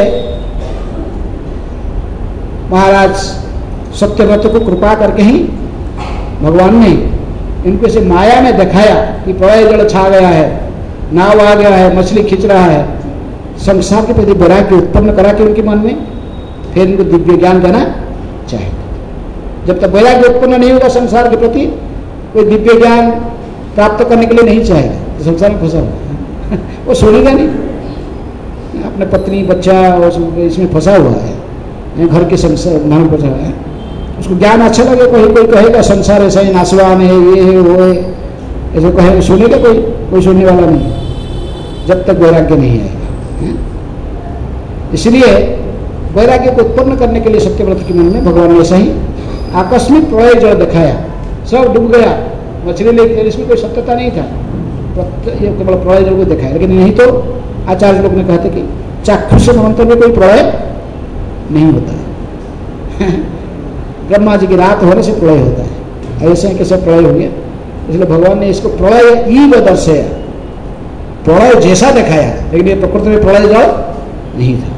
महाराज सत्यव्रत को कृपा करके ही भगवान ने इनको से माया में दिखाया कि प्रलय जल छा गया है, नाव आ गया है, मछली खींच रहा है, संसार के प्रति वैराग्य उत्पन्न करा के उनके मन में फिर इनको दिव्य ज्ञान देना चाहिए। जब तक वैराग्य उत्पन्न नहीं होगा संसार के प्रति, कोई दिव्य ज्ञान प्राप्त करने के लिए नहीं चाहेगा तो संसार में फंसा हुआ वो सुनेगा नहीं। अपने पत्नी बच्चा इसमें फंसा हुआ है, घर के संसार मन फंसा है, उसको ज्ञान अच्छा लगे, कोई कोई कहेगा संसार ऐसा ही नासवान है, ये है वो है, ऐसे कहेगा, सुनेगा कोई? कोई सुनने वाला नहीं जब तक वैराग्य नहीं आएगा। इसलिए वैराग्य को उत्पन्न करने के लिए सत्यव्रत के मन में भगवान ने ऐसा ही आकस्मिक प्रलय जल दिखाया, सब डूब गया, मछली लेकर, इसमें कोई सत्यता नहीं था, ये केवल प्रलय जल को दिखाया। लेकिन नहीं तो आचार्य लोग ने कहते कि चाक्षुष मंत्र में कोई प्रलय नहीं होता ब्रह्मा जी की रात होने से प्रलय होता है, ऐसे कैसे प्रलय हो गया। इसलिए भगवान ने इसको प्रलय ईव दर्शाया, प्रलय जैसा दिखाया, लेकिन ये प्रकृति में प्रलय जल नहीं था।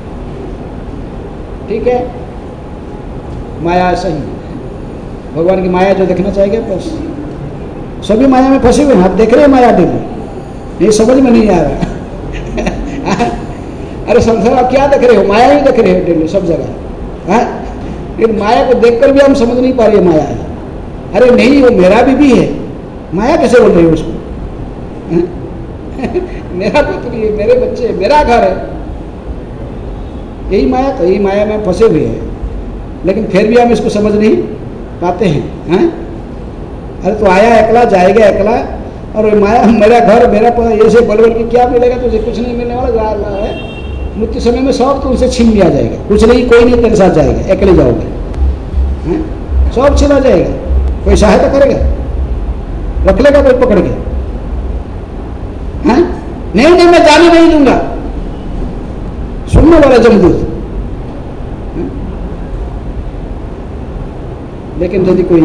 ठीक है, माया सही, भगवान की माया जो देखना चाहिए बस। सभी माया में फंसे हुए हैं, आप देख रहे हैं माया डेली, ये समझ में नहीं आ रहा अरे संसार आप क्या देख रहे हो? माया ही देख रहे हो डेली सब जगह, है? लेकिन माया को देखकर भी हम समझ नहीं पा रहे माया है। अरे नहीं, वो मेरा भी, भी है, माया कैसे बोल रही है उसको? मेरा पुत्री है, मेरे बच्चे, मेरा घर है, यही माया, तो यही माया में फंसे हुए हैं, लेकिन फिर भी हम इसको समझ नहीं पाते हैं, हैं? अरे तो आया अकेला, जाएगा अकेला, और माया मेरा घर, मेरा ये से बल बल के क्या मिलेगा तुझे? कुछ नहीं मिलने वाला, जा रहा है मृत्यु समय में सब तुमसे छीन लिया जाएगा, कुछ नहीं, कोई नहीं तेरे साथ जाएगा, अकेले जाओगे, सब छीना जाएगा, कोई सहायता करेगा? रख लेगा कोई पकड़ के? हैं? नहीं नहीं मैं जाने नहीं दूंगा, सुनने वाला जमदूत। लेकिन यदि कोई,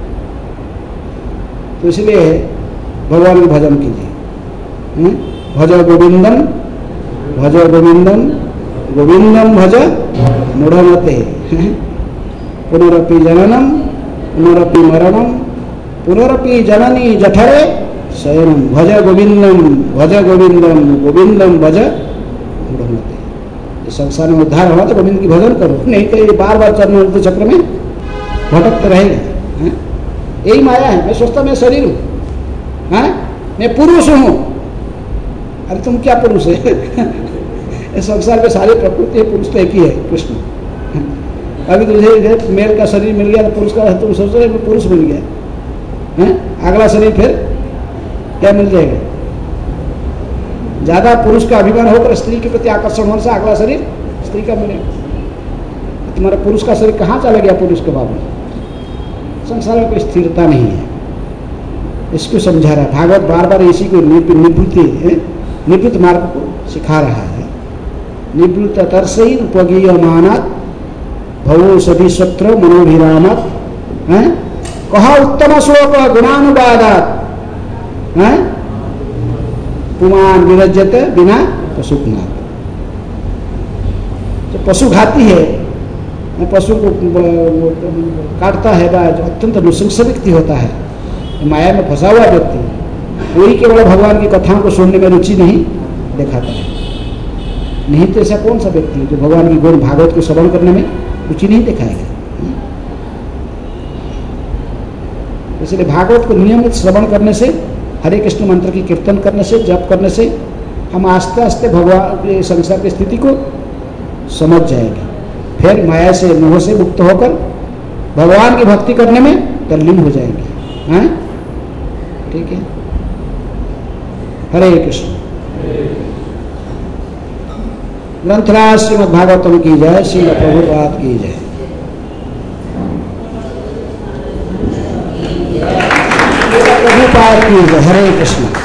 तो इसलिए भगवान के भजन कीजिए, भज गोविंदम, भज गोविंदम, गोविंदम भज मूढ़मते, पुनरपि जननम पुनरपि मरणम पुनरपि जननी जठरे शयनम, भज गोविंदम, भज गोविंदम, गोविंदम भज मूढ़मते। संसार में उद्धार हुआ तो गोविंद की भजन करो, नहीं तो ये बार बार चरण चक्र में भटकते रहेगा। यही माया है। मैं सोचता मैं शरीर हूँ, हाँ? मैं पुरुष हूँ। अरे तुम क्या पुरुष है? इस संसार में सारी प्रकृति है, पुरुष तो एक ही है, कृष्ण। अभी तुझे मेल का शरीर मिल गया तो पुरुष का, तुम सोच रहे मैं पुरुष मिल गया, हैं? अगला शरीर फिर क्या मिल जाएगा? ज्यादा पुरुष का अभिमान होकर स्त्री के प्रति आकर्षण होने से अगला शरीर स्त्री का मिलेगा। तुम्हारा पुरुष का शरीर कहाँ चला गया? पुरुष के बाबू, संसार में कोई स्थिरता नहीं है, इसको समझा रहा है भागवत बार बार। इसी को निवृत्ति, निवृत्त मार्ग को सिखा रहा है। निवृत्त तरसई उपगीय मानत भवो सभी सत्र मनोभिरामत, कहा उत्तम श्लोक गुणानुवादात, पुमान विरजत बिना पशुघात। जो पशु घाती है, पशु को काटता है, जो अत्यंत नृशंस व्यक्ति होता है, माया में फंसा हुआ व्यक्ति, वही केवल भगवान की कथाओं को सुनने में रुचि नहीं दिखाता है। नहीं तो ऐसा कौन सा व्यक्ति है जो भगवान की गुण भागवत को श्रवण करने में रुचि नहीं दिखाएगा? इसलिए भागवत को नियमित श्रवण करने से, हरे कृष्ण मंत्र की कीर्तन करने से, जप करने से हम आस्ते आस्ते भगवान के संसार की स्थिति को समझ जाएंगे। फिर माया से, मोह से मुक्त होकर भगवान की भक्ति करने में तल्लीन हो जाएंगे। हैं? ठीक है, हरे कृष्ण। ग्रंथराज श्रीमद् भागवतम की जय, श्रील प्रभुपाद की जय। प्रभुपाद की जय। हरे कृष्ण।